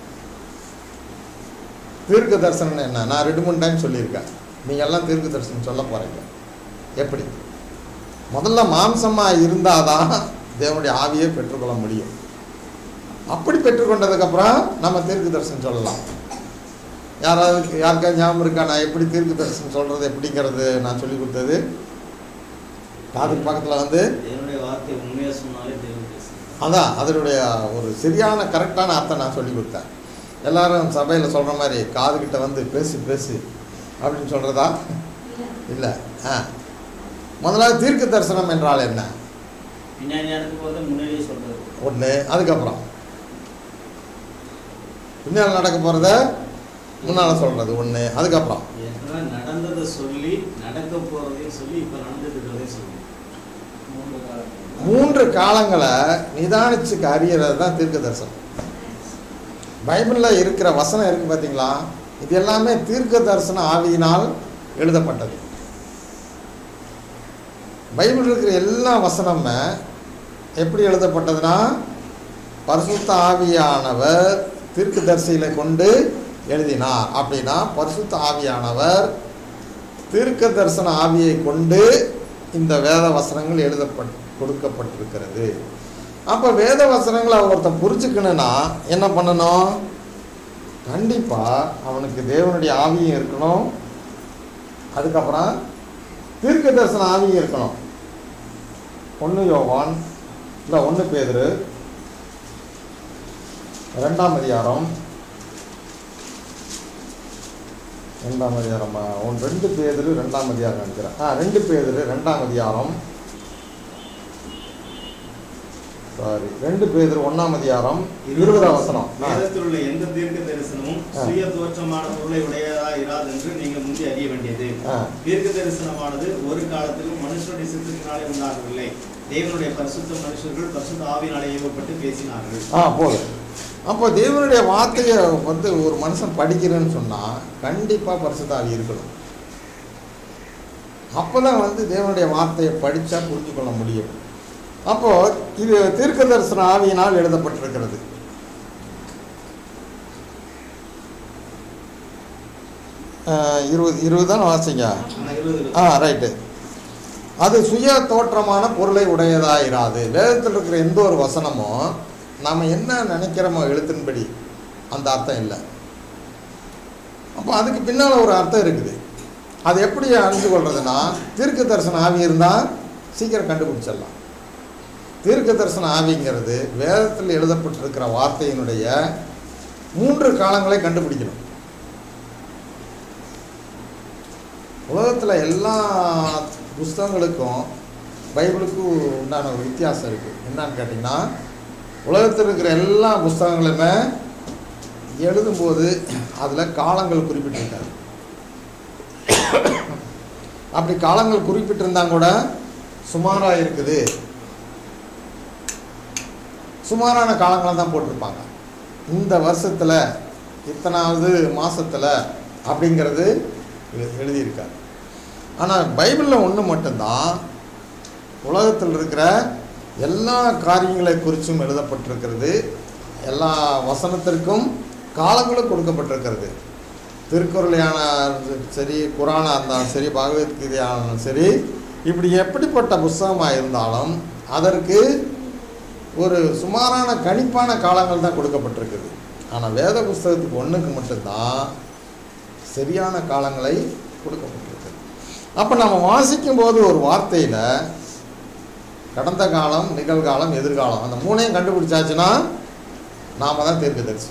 தீர்க்க தரிசனம் என்ன? நான் 2-3 டைம் சொல்லியிருக்கேன். நீங்கள் எல்லாம் தீர்க்க தரிசனம் சொல்ல போகிறீங்க. எப்படி? முதல்ல மாம்சமாக இருந்தால் தான் தேவனுடைய ஆவியை பெற்றுக்கொள்ள முடியும். அப்படி பெற்றுக்கொண்டதுக்கப்புறம் நம்ம தீர்க்க தரிசனம் சொல்லலாம். யாருக்காவது ஞாபகம் இருக்கா நான் எப்படி தீர்க்க தரிசனம் சொல்கிறது எப்படிங்கிறது நான் சொல்லி கொடுத்தது? காதுக்கு பக்கத்தில் வந்து அதான் அதனுடைய ஒரு சரியான கரெக்டான அர்த்தம் நான் சொல்லி கொடுத்தேன். எல்லாரும் சபையில் சொல்கிற மாதிரி காதுகிட்ட வந்து பேசு பேசு அப்படின்னு சொல்கிறதா? இல்லை. முதலாவது தீர்க்க தரிசனம் என்றால் என்ன? ஒன்று. அதுக்கப்புறம் பின்னால் நடக்க போகிறத முன்னால் சொல்கிறது ஒன்று. அதுக்கப்புறம் நடந்ததை சொல்லி நடக்க போகிறதையும் சொல்லி இப்போ நடந்துட்டு சொல்லி 3 காலங்களை நிதானிச்சு அறியறது தான் தீர்க்க தரிசனம். பைபிளில் இருக்கிற வசனம் இருக்குது பார்த்தீங்களா? இது எல்லாமே தீர்க்க தரிசன ஆவியினால் எழுதப்பட்டது. பைபிள் இருக்கிற எல்லா வசனமே எப்படி எழுதப்பட்டதுன்னா, பரிசுத்த ஆவியானவர் தீர்க்க தரிசிகளை கொண்டு எழுதினார். அப்படின்னா பரிசுத்த ஆவியானவர் தீர்க்க தரிசன ஆவியை கொண்டு இந்த வேத வசனங்கள் கொடுக்கப்பட்டிருக்கிறது. அப்போ வேத வசனங்களை ஒருத்தன் புரிஞ்சுக்கணுன்னா என்ன பண்ணணும்? கண்டிப்பாக அவனுக்கு தேவனுடைய ஆவியும் இருக்கணும், அதுக்கப்புறம் தீர்க்க தரிசன ஆவியும் இருக்கணும். 1 யோவான் இல்லை 1 பேதுரு 2ஆம் அதிகாரம் 2ஆம் அதிகாரமா 2 பேதுரு 2ஆம் அதிகாரம் நினைக்கிறேன். 2 பேதுரு 2ஆம் அதிகாரம் 2 பேதுரு 1ஆம் அதிகாரம் 20ஆம் வசனம். வேதத்தில் உள்ள எந்த தீர்க்க தரிசனமும் சுய தோற்றமான பொருளை உடையதா இராது என்று நீங்கள் முந்தி அறிய வேண்டியது. தீர்க்க தரிசனமானது ஒரு காலத்திலும் மனுஷனுடைய சித்தத்தினாலே உண்டாகவில்லை. தேவனுடைய பரிசுத்த மனுஷர்கள் பரிசுத்த ஆவியினாலே ஏவப்பட்டு பேசினார்கள். போதும். அப்போ தேவனுடைய வார்த்தையை வந்து ஒரு மனுஷன் படிக்கிறேன்னு சொன்னால் கண்டிப்பாக பரிசுத்த ஆவி இருக்கணும். அப்போ தான் வந்து தேவனுடைய வார்த்தையை படித்தா புரிஞ்சு கொள்ள முடியும். அப்போது இது தீர்க்க தரிசன ஆவியினால் எழுதப்பட்டிருக்கிறது. இருபது தான் வாசிங்க. ரைட்டு. அது சுய தோற்றமான பொருளை உடையதாயிராது. வேதத்தில் இருக்கிற எந்த ஒரு வசனமும் நாம் என்ன நினைக்கிறோமோ எழுத்தின்படி அந்த அர்த்தம் இல்லை. அப்போ அதுக்கு பின்னால் ஒரு அர்த்தம் இருக்குது. அது எப்படி அறிஞ்சு கொள்றதுன்னா, தீர்க்க தரிசன ஆவி இருந்தால் சீக்கிரம் கண்டுபிடிச்சிடலாம். தீர்க்க தரிசன ஆவிங்கிறது வேதத்தில் எழுதப்பட்டிருக்கிற வார்த்தையினுடைய 3 காலங்களை கண்டுபிடிக்கணும். உலகத்தில் எல்லா புஸ்தகங்களுக்கும் பைபிளுக்கும் உண்டான ஒரு வித்தியாசம் இருக்குது. என்னன்னு கேட்டிங்கன்னா, உலகத்தில் இருக்கிற எல்லா புஸ்தகங்களுமே எழுதும்போது அதில் காலங்கள் குறிப்பிட்டிருக்காரு. அப்படி காலங்கள் குறிப்பிட்டிருந்தாங்க கூட சுமாராக இருக்குது, சுமாரான காலங்களை தான் போட்டிருப்பாங்க. இந்த வருஷத்தில் இத்தனாவது மாதத்தில் அப்படிங்கிறது எழுதியிருக்காரு. ஆனால் பைபிளில் ஒன்று மட்டும்தான் உலகத்தில் இருக்கிற எல்லா காரியங்களை குறித்தும் எழுதப்பட்டிருக்கிறது. எல்லா வசனத்திற்கும் காலங்களும் கொடுக்கப்பட்டிருக்கிறது. திருக்குறளையான சரி, குரானாக இருந்தாலும் சரி, பகவத்கீதையானாலும் சரி, இப்படி எப்படிப்பட்ட புஸ்தகமாக இருந்தாலும் அதற்கு ஒரு சுமாரான கணிப்பான காலங்கள் தான் கொடுக்கப்பட்டிருக்குது. ஆனால் வேத புஸ்தகத்துக்கு ஒன்றுக்கு மட்டும்தான் சரியான காலங்களை கொடுக்கப்பட்டிருக்குது. அப்போ நம்ம வாசிக்கும் போது ஒரு வார்த்தையில் கடந்த காலம், நிகழ்காலம், எதிர்காலம் அந்த மூணையும் கண்டுபிடிச்சாச்சுன்னா நாம் தான் தீர்க்கதரிசி.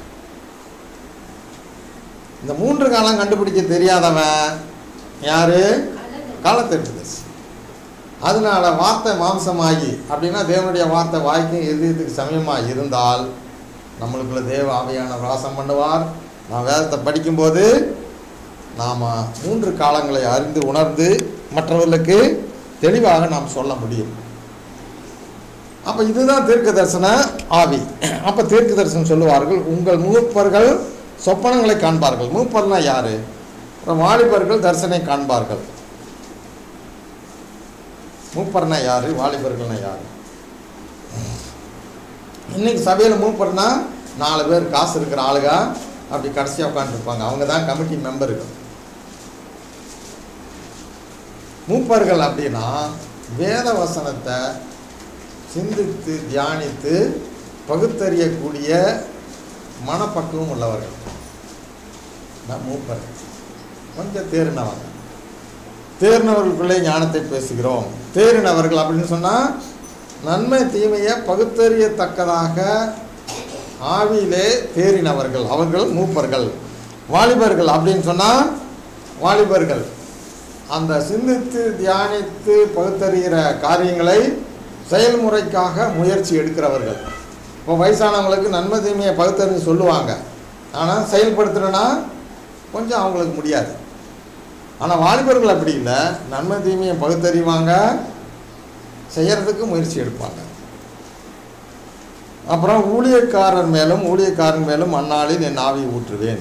இந்த 3 காலம் கண்டுபிடிக்க தெரியாதவன் யாரு? காலத்தீர்க்கதரிசி. அதனால வார்த்தை மாம்சமாகி அப்படின்னா தேவனுடைய வார்த்தை வாய்க்கும் இதயத்துக்கு சமயமாக இருந்தால் நம்மளுக்குள்ள தேவ ஆவியான வாசம் பண்ணுவார். நான் வேதத்தை படிக்கும்போது நாம் 3 காலங்களை அறிந்து உணர்ந்து மற்றவர்களுக்கு தெளிவாக நாம் சொல்ல முடியும். அப்போ இதுதான் தீர்க்க தரிசன ஆவி. அப்போ தீர்க்க தரிசனம் சொல்லுவார்கள், உங்கள் மூப்பர்கள் சொப்பனங்களை காண்பார்கள். மூப்பர்னா யாரு? வாலிபர்கள் தரிசனை காண்பார்கள். மூப்பர்னா யாரு? வாலிபர்கள்னா யாரு? இன்னைக்கு சபையில் மூப்பர்னா 4 பேர் காசு இருக்கிற ஆளுங்க அப்படி கடைசியாக உட்காந்துருப்பாங்க. அவங்க தான் கமிட்டி மெம்பர்கள். மூப்பர்கள் அப்படின்னா வேத வசனத்தை சிந்தித்து தியானித்து பகுத்தறியக்கூடிய மனப்பக்குவம் உள்ளவர்கள் தான் மூப்பர்கள். கொஞ்சம் தேறினவங்க. தேறினவர்களுக்குள்ளே ஞானத்தை பேசுகிறோம். தேறினவர்கள் அப்படின்னு சொன்னால் நன்மை தீமையை பகுத்தறியத்தக்கதாக ஆவியிலே தேறினவர்கள், அவர்கள் மூப்பர்கள். வாலிபர்கள் அப்படின்னு சொன்னால் வாலிபர்கள் அந்த சிந்தித்து தியானித்து பகுத்தறிகிற காரியங்களை செயல்முறைக்காக முயற்சி எடுக்கிறவர்கள். இப்போ வயசானவங்களுக்கு நன்மை தீமையை பகுத்தறிஞ்சு சொல்லுவாங்க, ஆனால் செயல்படுத்துகிறேன்னா கொஞ்சம் அவங்களுக்கு முடியாது. ஆனால் வாலிபர்கள் அப்படி இல்லை, நன்மை தீமையை பகுத்தறிவாங்க, செய்கிறதுக்கு முயற்சி எடுப்பாங்க. அப்புறம் ஊழியக்காரன் மேலும் அந்நாளில் என் ஆவியை ஊற்றுவேன்.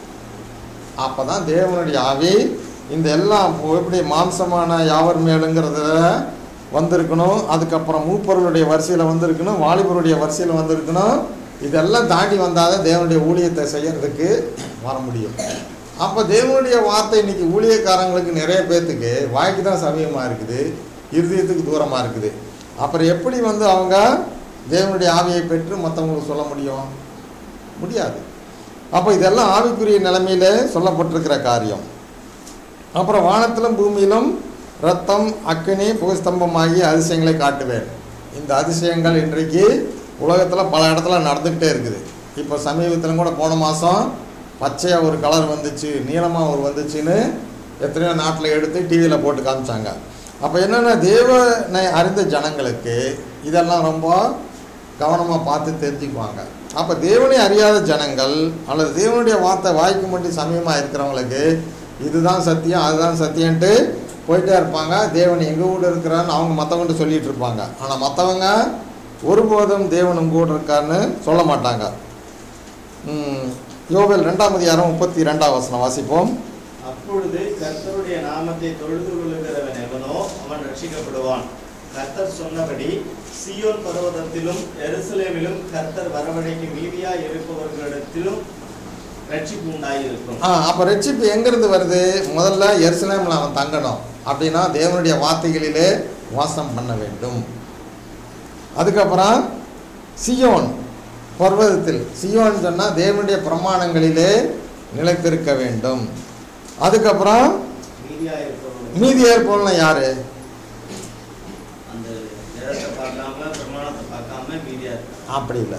அப்போ தான் தேவனுடைய ஆவி இந்த எல்லாம் எப்படி மாம்சமான யாவர் மேலுங்கிறதுல வந்திருக்கணும், அதுக்கப்புறம் மூப்பர்களுடைய வரிசையில் வந்திருக்கணும், வாலிபருடைய வரிசையில் வந்திருக்கணும். இதெல்லாம் தாண்டி வந்தால் தான் தேவனுடைய ஊழியத்தை செய்கிறதுக்கு வர முடியும். அப்போ தேவனுடைய வார்த்தை இன்றைக்கி ஊழியக்காரங்களுக்கு நிறைய பேர்த்துக்கு வாய்க்கு தான் சமயமாக இருக்குது, இருதயத்துக்கு தூரமாக இருக்குது. அப்புறம் எப்படி அவங்க தேவனுடைய ஆவியை பெற்று மற்றவங்களுக்கு சொல்ல முடியாது. அப்போ இதெல்லாம் ஆவிக்குரிய நிலைமையிலே சொல்லப்பட்டிருக்கிற காரியம். அப்புறம் வானத்திலும் பூமியிலும் இரத்தம், அக்கினி, புகைஸ்தம்பம் ஆகிய அதிசயங்களை காட்டுவேன். இந்த அதிசயங்கள் இன்றைக்கு உலகத்தில் பல இடத்துல நடந்துக்கிட்டே இருக்குது. இப்போ சமீபத்தில் கூட போன மாதம் பச்சையாக ஒரு கலர் வந்துச்சு, நீளமாக ஒரு வந்துச்சுன்னு எத்தனையோ நாட்டில் எடுத்து டிவியில் போட்டு காமிச்சாங்க. அப்போ என்னென்னா தேவனை அறிந்த ஜனங்களுக்கு இதெல்லாம் ரொம்ப கவனமாக பார்த்து தெரிஞ்சுக்குவாங்க. அப்போ தேவனை அறியாத ஜனங்கள் அல்லது தேவனுடைய வார்த்தை வாய்க்கு மட்டும் சமயமாக இருக்கிறவங்களுக்கு இதுதான் சத்தியம் அதுதான் சத்தியன்ட்டு போயிட்டே இருப்பாங்க. தேவன் எங்கள் கூட இருக்கிறான்னு அவங்க மற்றவங்கள்ட்ட சொல்லிகிட்டு இருப்பாங்க. ஆனால் மற்றவங்க ஒருபோதும் தேவன் உங்கள் கூட இருக்காருன்னு சொல்ல மாட்டாங்க. யோவேல் 2:32 வாசிப்போம். அப்பொழுது கர்த்தருடைய நாமத்தை தொழுது கொள்ளுகிறவன் எவனோ அவன் ரட்சிக்கப்படுவான். கர்த்தர் சொன்னபடி சீயோன் பர்வதத்திலும் எருசலேமிலும் கர்த்தர் வரவழைக்கு மீதியா இருப்பவர்களிடத்திலும் ரட்சிப்பு உண்டாயிருக்கும். அப்போ ரட்சிப்பு எங்கிருந்து வருது? முதல்ல எருசலேமில் அவன் தங்கணும். அப்படின்னா தேவனுடைய வார்த்தைகளிலே வாசம் பண்ண வேண்டும். அதுக்கப்புறம் சீயோன் பர்வதத்தில், சீயோன் சொன்னால் தேவனுடைய பிரமாணங்களிலே நிலைத்திருக்க வேண்டும். அதுக்கப்புறம் மீதியா இருப்பவங்க யாரு? அப்படி இல்லை,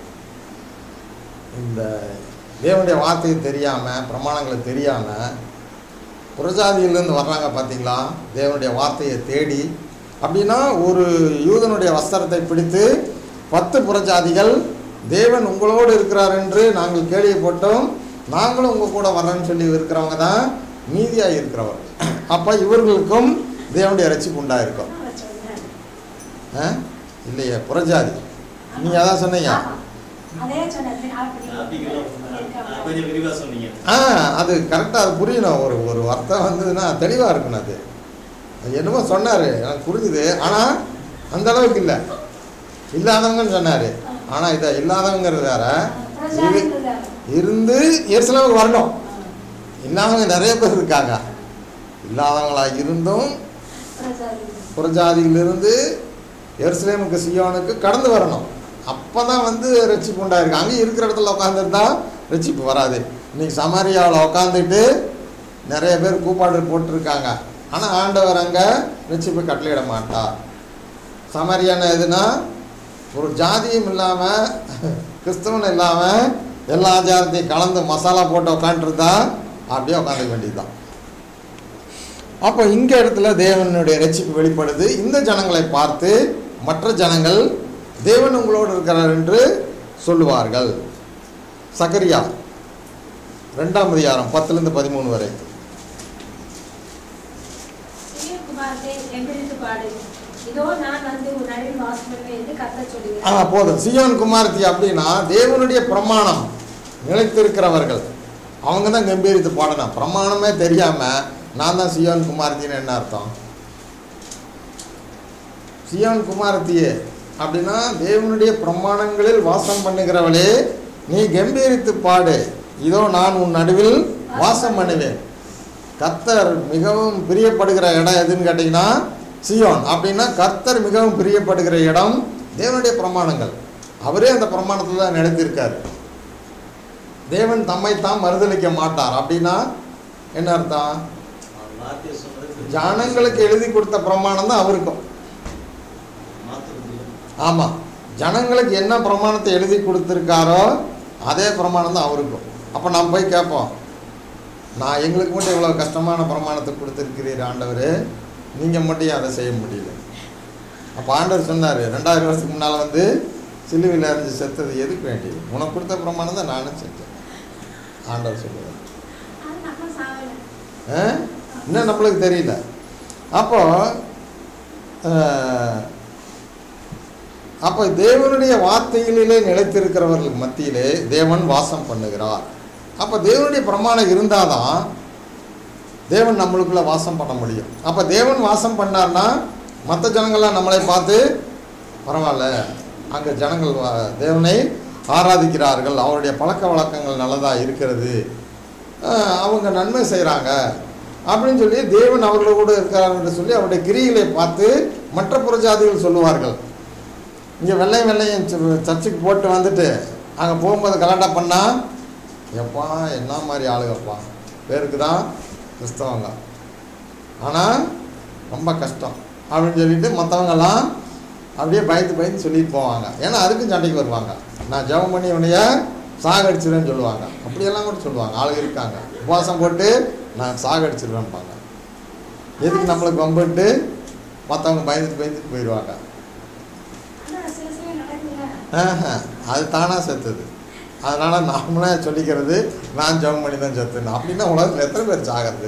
இந்த தேவனுடைய வார்த்தையை தெரியாமல் பிரமாணங்களை தெரியாமல் புறஜாதியிலேருந்து வர்றாங்க பார்த்தீங்களா, தேவனுடைய வார்த்தையை தேடி. அப்படின்னா ஒரு யூதனுடைய வஸ்திரத்தை பிடித்து 10 புறஜாதிகள் தேவன் உங்களோடு இருக்கிறார் என்று நாங்கள் கேள்விப்பட்டோம், நாங்களும் உங்கள் கூட வர்றோன்னு சொல்லி இருக்கிறவங்க தான் மீதியாக இருக்கிறவர். அப்போ இவர்களுக்கும் தேவனுடைய ரட்சிப்பு உண்டாயிருக்கும். இல்லையே புறஜாதி, நீங்கள் அதான் சொன்னீங்க. அது கரெக்டாக அது புரியணும். ஒரு அர்த்தம் வந்ததுன்னா தெளிவாக இருக்கணும். அது என்னமோ சொன்னார், எனக்கு புரிஞ்சுது. ஆனால் அந்த அளவுக்கு இல்லை, இல்லாதவங்கன்னு சொன்னார். ஆனால் இதை இல்லாதவங்கிறது வேற, இருந்து எருசலேமுக்கு வரணும். இல்லாதவங்க நிறைய பேர் இருக்காங்க. இல்லாதவங்களா இருந்தும் புறஜாதியிலிருந்து எருசலேமுக்கு சீயோனுக்கு கடந்து வரணும். அப்போ தான் வந்து ரட்சிப்பு உண்டாயிருக்கு. அங்கே இருக்கிற இடத்துல உட்காந்துருந்தா ரட்சிப்பு வராது. இன்றைக்கி சமாரியாவில் உட்காந்துட்டு நிறைய பேர் கூப்பாடு போட்டிருக்காங்க. ஆனால் ஆண்டவர் அங்கே ரட்சிப்பு கட்டளையிட மாட்டார். சமாரியான எதுனா ஒரு ஜாதியும் இல்லாமல் கிறிஸ்தவன் இல்லாமல் எல்லா ஜாதியத்தையும் கலந்து மசாலா போட்டு உட்காந்துருந்தா அப்படியே உட்காந்துக்க வேண்டியதுதான். அப்போ இங்கே இடத்துல தேவனுடைய ரட்சிப்பு வெளிப்படுது. இந்த ஜனங்களை பார்த்து மற்ற ஜனங்கள் தேவன் உங்களோடு இருக்கிறார் என்று சொல்லுவார்கள். சகரியா 2ஆம் அதிகாரம் 10-13 வரை. சீயோன் குமாரத்தே, எம்பெருத்து பாடு. இதோ நான் வந்து உன் நடுவில் வாசம் பண்ணுவேன் என்று கர்த்தர் சொல்லுகிறார். போதும். சீயோன் குமாரத்தி அப்படின்னா தேவனுடைய பிரமாணம் நிலைத்திருக்கிறவர்கள். அவங்க தான் கம்பீரித்து பாடணும். பிரமாணமே தெரியாமல் நான் தான் சீயோன் குமாரத்தின்னு என்ன அர்த்தம்? சீயோன் குமாரத்தியே அப்படின்னா தேவனுடைய பிரமாணங்களில் வாசம் பண்ணுகிறவளே, நீ கம்பீரித்து பாடு. இதோ நான் உன் நடுவில் வாசம் பண்ணுவேன். கர்த்தர் மிகவும் பிரியப்படுகிற இடம் எதுன்னு கேட்டிங்கன்னா சீயோன். அப்படின்னா கர்த்தர் மிகவும் பிரியப்படுகிற இடம் தேவனுடைய பிரமாணங்கள். அவரே அந்த பிரமாணத்தில் தான் நினைத்திருக்கார். தேவன் தம்மை தான் மறுதளிக்க மாட்டார். அப்படின்னா என்ன அர்த்தம்? ஜனங்களுக்கு எழுதி கொடுத்த பிரமாணம் தான் அவருக்கும். ஆமாம், ஜனங்களுக்கு என்ன பிரமாணத்தை எழுதி கொடுத்துருக்காரோ அதே பிரமாணம் தான் அவருக்கும். அப்போ நாம் போய் கேட்போம், நான் எங்களுக்கு மட்டும் இவ்வளோ கஷ்டமான பிரமாணத்தை கொடுத்துருக்கிறீர் ஆண்டவர், நீங்கள் மட்டும் அதை செய்ய முடியல. அப்போ ஆண்டவர் சொன்னார், 2000 வருஷத்துக்கு முன்னால் வந்து சிலுவையில் அறிஞ்சு செத்தது எதுக்கு வேண்டி? உனக்கு கொடுத்த பிரமாணம் தான் நானும் செத்தேன். ஆண்டவர் சொல்லுவார். இன்னும் நம்மளுக்கு தெரியல. அப்போ தேவனுடைய வார்த்தைகளிலே நிலைத்திருக்கிறவர்களுக்கு மத்தியிலே தேவன் வாசம் பண்ணுகிறார். அப்போ தேவனுடைய பிரமாணம் இருந்தால் தான் தேவன் நம்மளுக்குள்ளே வாசம் பண்ண முடியும். அப்போ தேவன் வாசம் பண்ணார்னா மற்ற ஜனங்கள்லாம் நம்மளை பார்த்து பரவாயில்ல, அங்கே ஜனங்கள் தேவனை ஆராதிக்கிறார்கள், அவருடைய பழக்க வழக்கங்கள் நல்லதாக இருக்கிறது, அவங்க நன்மை செய்கிறாங்க அப்படின்னு சொல்லி தேவன் அவர்களோடு கூட இருக்கிறார் என்று சொல்லி அவருடைய கிரிகளை பார்த்து மற்ற புறஜாதிகள் சொல்லுவார்கள். இங்கே வெள்ளையும் சர்ச்சுக்கு போட்டு வந்துட்டு அங்கே போகும்போது கலாட்டா பண்ணால், எப்பா என்ன மாதிரி ஆளுங்கப்பா, பேருக்கு தான் கிறிஸ்தவங்க ஆனால் ரொம்ப கஷ்டம் அப்படின்னு சொல்லிட்டு மற்றவங்கெல்லாம் அப்படியே பயந்து சொல்லிட்டு போவாங்க. ஏன்னா அதுக்கும் சண்டைக்கு வருவாங்க. நான் ஜெபம் பண்ணி உன்னைய சாகடிச்சிருவேன்னு சொல்லுவாங்க. அப்படியெல்லாம் கூட சொல்லுவாங்க. ஆளுங்க இருக்காங்க, உபவாசம் போட்டு நான் சாகடிச்சிருவேன்பாங்க. எதுக்கு நம்மளுக்கு வம்பிட்டு மற்றவங்க பயந்துட்டு போயிடுவாங்க. அது தானாக செத்துது. அதனால் நாமளே சொல்லிக்கிறது, நான் ஜெபம் பண்ணி தான் செத்துன்னு. அப்படின்னா உலகத்தில் எத்தனை பேர் சாகிறது?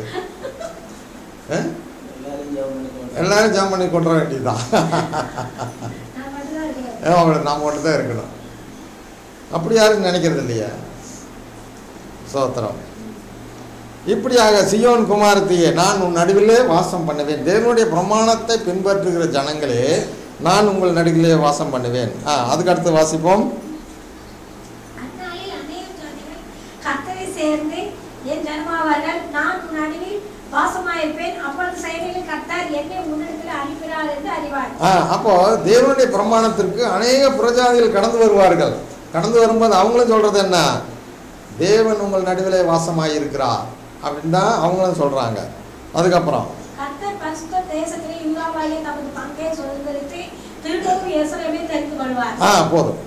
எல்லாரும் ஜெபம் பண்ணி கொண்டுற வேண்டியதுதான். நாம் மட்டும் தான் இருக்கணும். அப்படி யாரும் நினைக்கிறது இல்லையா? சோத்திரம். இப்படியாக சீயோன் குமாரத்தியே, நான் உன் நடுவிலே வாசம் பண்ணுவேன். தேவனுடைய பிரமாணத்தை பின்பற்றுகிற ஜனங்களே, நான் உங்கள் நடுவிலே வாசம் பண்ணுவேன். அதுக்கு அடுத்து வாசிப்போம். கர்த்தரை சேர்ந்து என் ஜனமாவார்கள், நான் உன் நடுவில் வாசமாயிருப்பேன். அப்பொழுது செயலில் கர்த்தர் என்னை உன்னிடத்தில் அனுப்பினார் என்று அறிவார். அப்போ தேவனுடைய பிரமாணத்திற்கு அநேக புறஜாதிகள் கடந்து வருவார்கள். கடந்து வரும்போது அவங்களும் சொல்றது என்ன? தேவன் உங்கள் நடுவிலே வாசமாயிருக்கிறார் அப்படின்னு தான் அவங்களும் சொல்றாங்க. அதுக்கப்புறம் கர்த்தர் பரிசுத்த தேசத்திலே யூதாவாகிய தமது பங்கை சுதந்தரித்து திரும்பவும் எருசலேமை தெரிந்து கொள்வார். போதும்.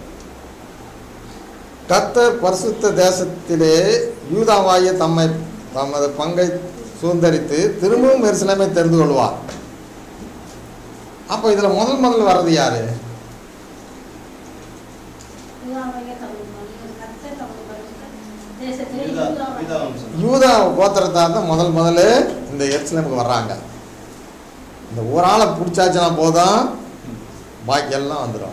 கர்த்தர் பரிசுத்த தேசத்திலே யூதாவாகிய தமது பங்கை சுதந்தரித்து திரும்பவும் எருசலேமை தெரிந்து கொள்வார். அப்போ இதுல முதல் வர்றது யாரு? யூதா கோத்திரத்தார் தான் முதல்ல இந்த எருசலேமுக்கு வர்றாங்க. இந்த ஒரு ஆளை பிடிச்சாச்சுன்னா போதும், பாக்கி எல்லாம் வந்துடும்.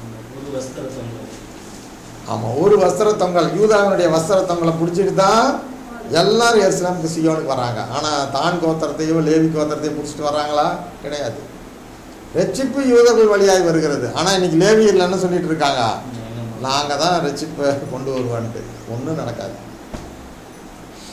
ஆமாம், ஒரு வஸ்திர தொங்கல், யூதாவினுடைய வஸ்திர தொங்கலை பிடிச்சிட்டு தான் எல்லாரும் எருசலேமுக்கு சீயோனுக்கு வராங்க. ஆனால் தான் கோத்திரத்தையோ லேவி கோத்திரத்தையும் பிடிச்சிட்டு வராங்களா? கிடையாது. ரட்சிப்பு யூதர்கள் வழியாகி வருகிறது. ஆனால் இன்னைக்கு லேவி இல்லைன்னு சொல்லிட்டு இருக்காங்க, நாங்கள் தான் ரட்சிப்பை கொண்டு வருவான்ட்டு. ஒன்றும் நடக்காது.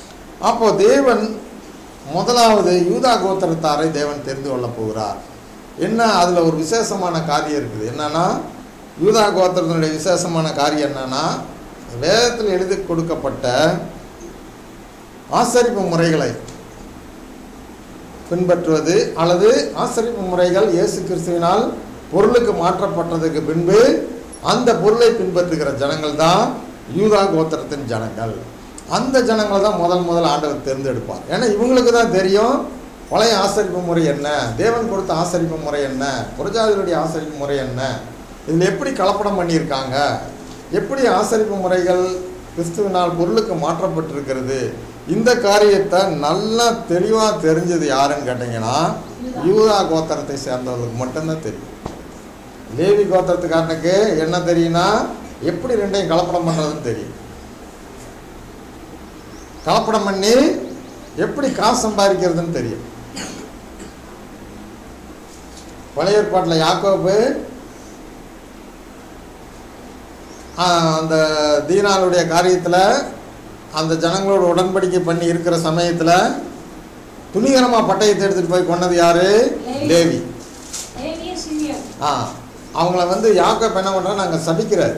அப்போ தேவன் முதலாவது யூதா கோத்திரத்தாரை தேவன் தெரிந்து கொள்ள போகிறார். என்ன அதில் ஒரு விசேஷமான காரியம் இருக்குது. என்னன்னா யூதா கோத்திரத்தினுடைய விசேஷமான காரியம் என்னன்னா, வேதத்தில் எழுதி கொடுக்கப்பட்ட ஆசரிப்பு முறைகளை பின்பற்றுவது, அல்லது ஆசரிப்பு முறைகள் இயேசு கிறிஸ்துவினால் பொருளுக்கு மாற்றப்பட்டதுக்கு பின்பு அந்த பொருளை பின்பற்றுகிற ஜனங்கள் தான் யூதா கோத்திரத்தின் ஜனங்கள். அந்த ஜனங்களை தான் முதல் ஆண்டவர் தேர்ந்தெடுப்பார். ஏன்னா இவங்களுக்கு தான் தெரியும் பழைய ஆசரிப்பு முறை என்ன, தேவன் கொடுத்த ஆசரிப்பு முறை என்ன, புறஜாதிகளுடைய ஆசரிப்பு முறை என்ன, இதில் எப்படி கலப்படம் பண்ணியிருக்காங்க, எப்படி ஆசரிப்பு முறைகள் கிறிஸ்துவினால் பொருளுக்கு மாற்றப்பட்டிருக்கிறது. இந்த காரியத்தை நல்லா தெளிவாக தெரிஞ்சது யாருன்னு கேட்டிங்கன்னா யூதா கோத்திரத்தை சேர்ந்தவர்களுக்கு மட்டும்தான் தெரியும். லேவி கோத்திரத்துக்காரனுக்கு என்ன தெரியும்னா எப்படி ரெண்டையும் கலப்படம் பண்ணுறதுன்னு தெரியும். கலப்படம் பண்ணி எப்படி காசு சம்பாதிக்கிறதுன்னு தெரியும். பழைய ஏற்பாட்டில் யாக்கோபு அந்த தீனாளுடைய காரியத்தில் அந்த ஜனங்களோட உடன்படிக்கை பண்ணி இருக்கிற சமயத்தில் துணிகரமாக பட்டயத்தை எடுத்துகிட்டு போய் கொண்டது யாரு? லேவி. அவங்கள வந்து யாக்கோபு என்ன பண்ணுறா, நாங்கள் சபிக்கிறார்.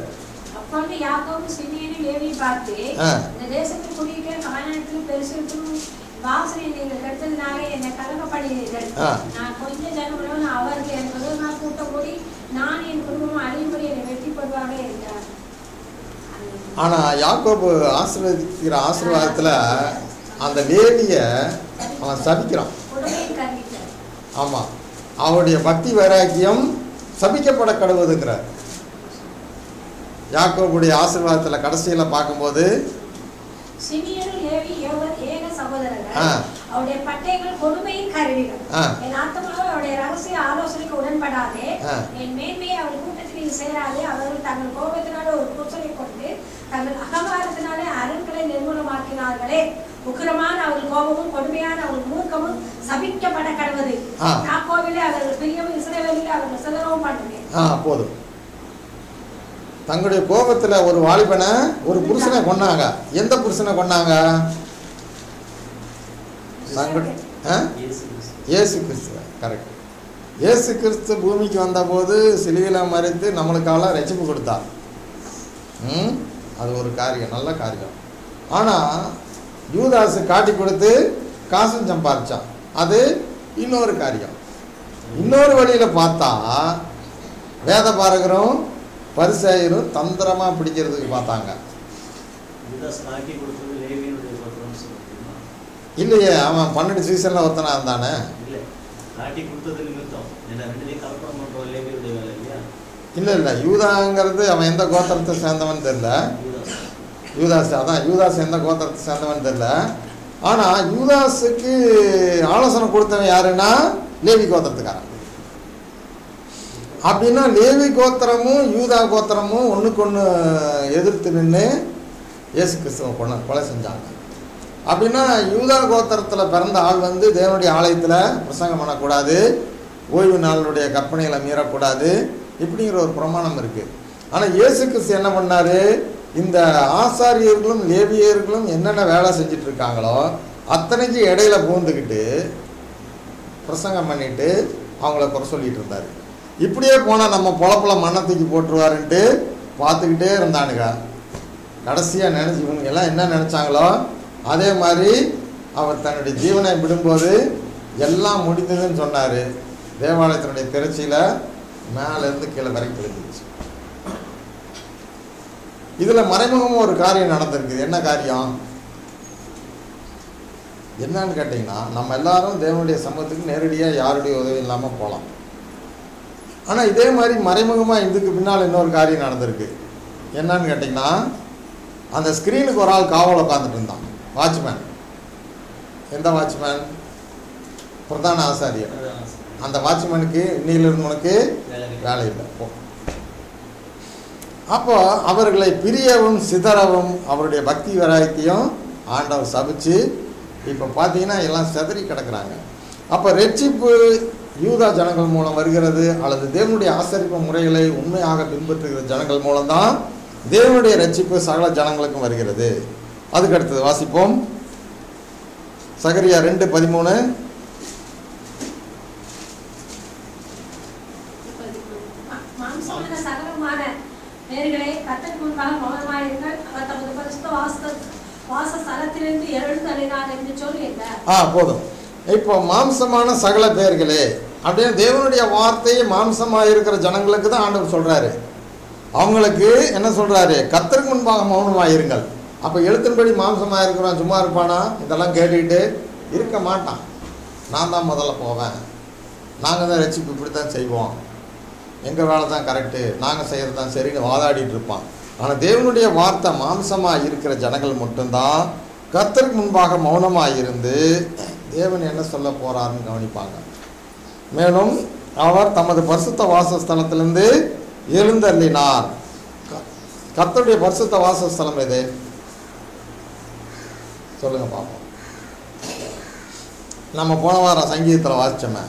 ஆனால் யாக்கோபு ஆசீர்வதிக்கிற ஆசீர்வாதத்தில் அந்த லேவிய அவன் சபிக்கிறான். ஆமாம், அவருடைய பக்தி வைராக்கியம் சபிக்கப்பட கடவுதுங்கிறார். யாக்கோபுடைய ஆசீர்வாதத்தில் கடைசியில் பார்க்கும்போது அவருடைய பட்டயங்கள் கொடுமையின் கருவிகள். என் ஆத்மாவை அவருடைய ரகசிய ஆலோசனைக்கு உடன்படாதே, என் மேன்மையை அவர் கூட்டத்தில் சேராது. அவர்கள் தங்கள் கோபத்தினால ஒரு கூச்சலை கொண்டு தங்கள் அகங்காரத்தினாலே அரண்களை நிர்மூலமாக்கினார்களே. உக்கிரமான அவர்கள் கோபமும் கொடுமையான அவர்கள் மூர்க்கமும் சபிக்கப்பட கடவுது. யாக்கோபிலே அவர்கள் பிரியமும் இஸ்ரவேலிலே அவர்கள் சிதறவும் பண்ணுவேன். போதும். தங்களுடைய கோபத்தில் ஒரு வாலிபனை, ஒரு புருஷனை கொன்னாங்க. எந்த புருஷனை கொன்னாங்க? இயேசு கிறிஸ்துவ. கரெக்ட். இயேசு கிறிஸ்து பூமிக்கு வந்தபோது சிலுவையில் மறித்து நம்மளுக்காக ரட்சிப்பு கொடுத்தார். அது ஒரு காரியம், நல்ல காரியம். ஆனால் யூதாசு காட்டி கொடுத்து காசும் சம்பாதிச்சான், அது இன்னொரு காரியம். இன்னொரு வழியில் பார்த்தா வேத பாரகரும் பரிசேயரும் தந்திரமாக பிடிக்கிறதுக்கு பார்த்தாங்க. இல்லையே, அவன் 12 சீசனில் ஒருத்தனா இருந்தானே. இல்லை யூதாங்கிறது அவன் எந்த கோத்திரத்தை சேர்ந்தவன் தெரியல. யூதாஸ் எந்த கோத்திரத்தை சேர்ந்தவன் தெரியல. ஆனால் யூதாஸுக்கு ஆலோசனை கொடுத்தவன் யாருன்னா லேவி கோத்திரத்துக்காரன். அப்படின்னா லேவி கோத்திரமும் யூதா கோத்திரமும் ஒன்றுக்கு ஒன்று எதிர்த்து நின்று இயேசு கிறிஸ்துவை கொலை செஞ்சாங்க. அப்படின்னா யூதா கோத்திரத்தில் பிறந்த ஆள் வந்து தேவனுடைய ஆலயத்தில் பிரசங்கம் பண்ணக்கூடாது, ஓய்வு நாளுடைய கற்பனைகளை மீறக்கூடாது, இப்படிங்கிற ஒரு பிரமாணம் இருக்குது. ஆனால் இயேசு கிறிஸ்து என்ன பண்ணார், இந்த ஆசாரியர்களும் லேவியர்களும் என்னென்ன வேலை செஞ்சுட்டு இருக்காங்களோ அத்தனைக்கு இடையில பூந்துக்கிட்டு பிரசங்கம் பண்ணிட்டு அவங்கள குறை சொல்லிட்டு இருந்தார். இப்படியே போனால் நம்ம பொழப்பில் மண்ணத்துக்கு போட்டுருவாருன்ட்டு பார்த்துக்கிட்டே இருந்தானுங்க. கடைசியாக இவங்க எல்லாம் என்ன நினச்சாங்களோ அதே மாதிரி அவர் தன்னுடைய ஜீவனை விடும்போது எல்லாம் முடிந்ததுன்னு சொன்னார். தேவாலயத்தினுடைய திரைச்சியில் மேலேருந்து கீழே வரைக்கும் விழுந்துச்சு. இதில் மறைமுகமாக ஒரு காரியம் நடந்திருக்குது. என்ன காரியம் என்னன்னு கேட்டிங்கன்னா, நம்ம எல்லாரும் தேவனுடைய சமூகத்துக்கு நேரடியாக யாருடைய உதவி இல்லாமல் போகலாம். ஆனால் இதே மாதிரி மறைமுகமாக இதுக்கு பின்னால் இன்னொரு காரியம் நடந்திருக்கு. என்னன்னு கேட்டிங்கன்னா, அந்த ஸ்க்ரீனுக்கு ஒரு ஆள் காவல் உட்காந்துட்டு இருந்தான், வாட்ச்மேன். எந்த வாட்ச்மேன்? பிரதான ஆசாரியர். அந்த வாட்ச்மேனுக்கு இன்னிலிருந்து உனக்கு வேலை இல்லை. அப்போ அவர்களை பிரியவும் சிதறவும் அவருடைய பக்தி வைராக்கியம் ஆண்டவர் சபிச்சு இப்போ பார்த்தீங்கன்னா எல்லாம் சிதறி கிடக்கிறாங்க. அப்போ ரட்சிப்பு யூதா ஜனங்கள் மூலம் வருகிறது, அல்லது தேவனுடைய ஆசரிப்பு முறைகளை உண்மையாக பின்பற்றுகிற ஜனங்கள் மூலம்தான் தேவனுடைய ரட்சிப்பு சகல ஜனங்களுக்கும் வருகிறது. அதுக்கு அடுத்தது வாசிப்போம். சகரியா 2:13. முன்பாக மௌனமாயிருங்கள், அவர் தமது பரிசுத்த வாசஸ்தலத்திலிருந்து எழுந்தருளினார் என்று சொல்லுங்க. போதும். இப்போ மாம்சமான சகல பேர்களே அப்படின்னு தேவனுடைய வார்த்தையை மாம்சமாக இருக்கிற ஜனங்களுக்கு தான் ஆண்டவர் சொல்றாரு. அவங்களுக்கு என்ன சொல்றாரு? கர்த்தருக்கு முன்பாக மௌனமாயிருங்கள். அப்போ எழுத்தின்படி மாம்சமாக இருக்கிறோம் சும்மா இருப்பானா? இதெல்லாம் கேட்டுக்கிட்டு இருக்க மாட்டான். நான் தான் முதல்ல போவேன், நாங்கள் தான் ரட்சிப்பு இப்படி தான் செய்வோம், எங்கள் வேலை தான் கரெக்டு, நாங்கள் செய்கிறது தான் சரின்னு வாதாடிட்டு இருப்பான். ஆனால் தேவனுடைய வார்த்தை மாம்சமாக இருக்கிற ஜனங்கள் மட்டும்தான் கர்த்தருக்கு முன்பாக மௌனமாக இருந்து தேவன் என்ன சொல்ல போகிறாருன்னு கவனிப்பாங்க. மேலும் அவர் தமது பரிசுத்த வாசஸ்தலத்திலிருந்து எழுந்தருளினார். கர்த்தருடைய பரிசுத்த வாசஸ்தலம் எது? சொல்லுங்க பார்ப்போம். நம்ம போன வாரம் சங்கீதத்தில் வாசிச்சோமே,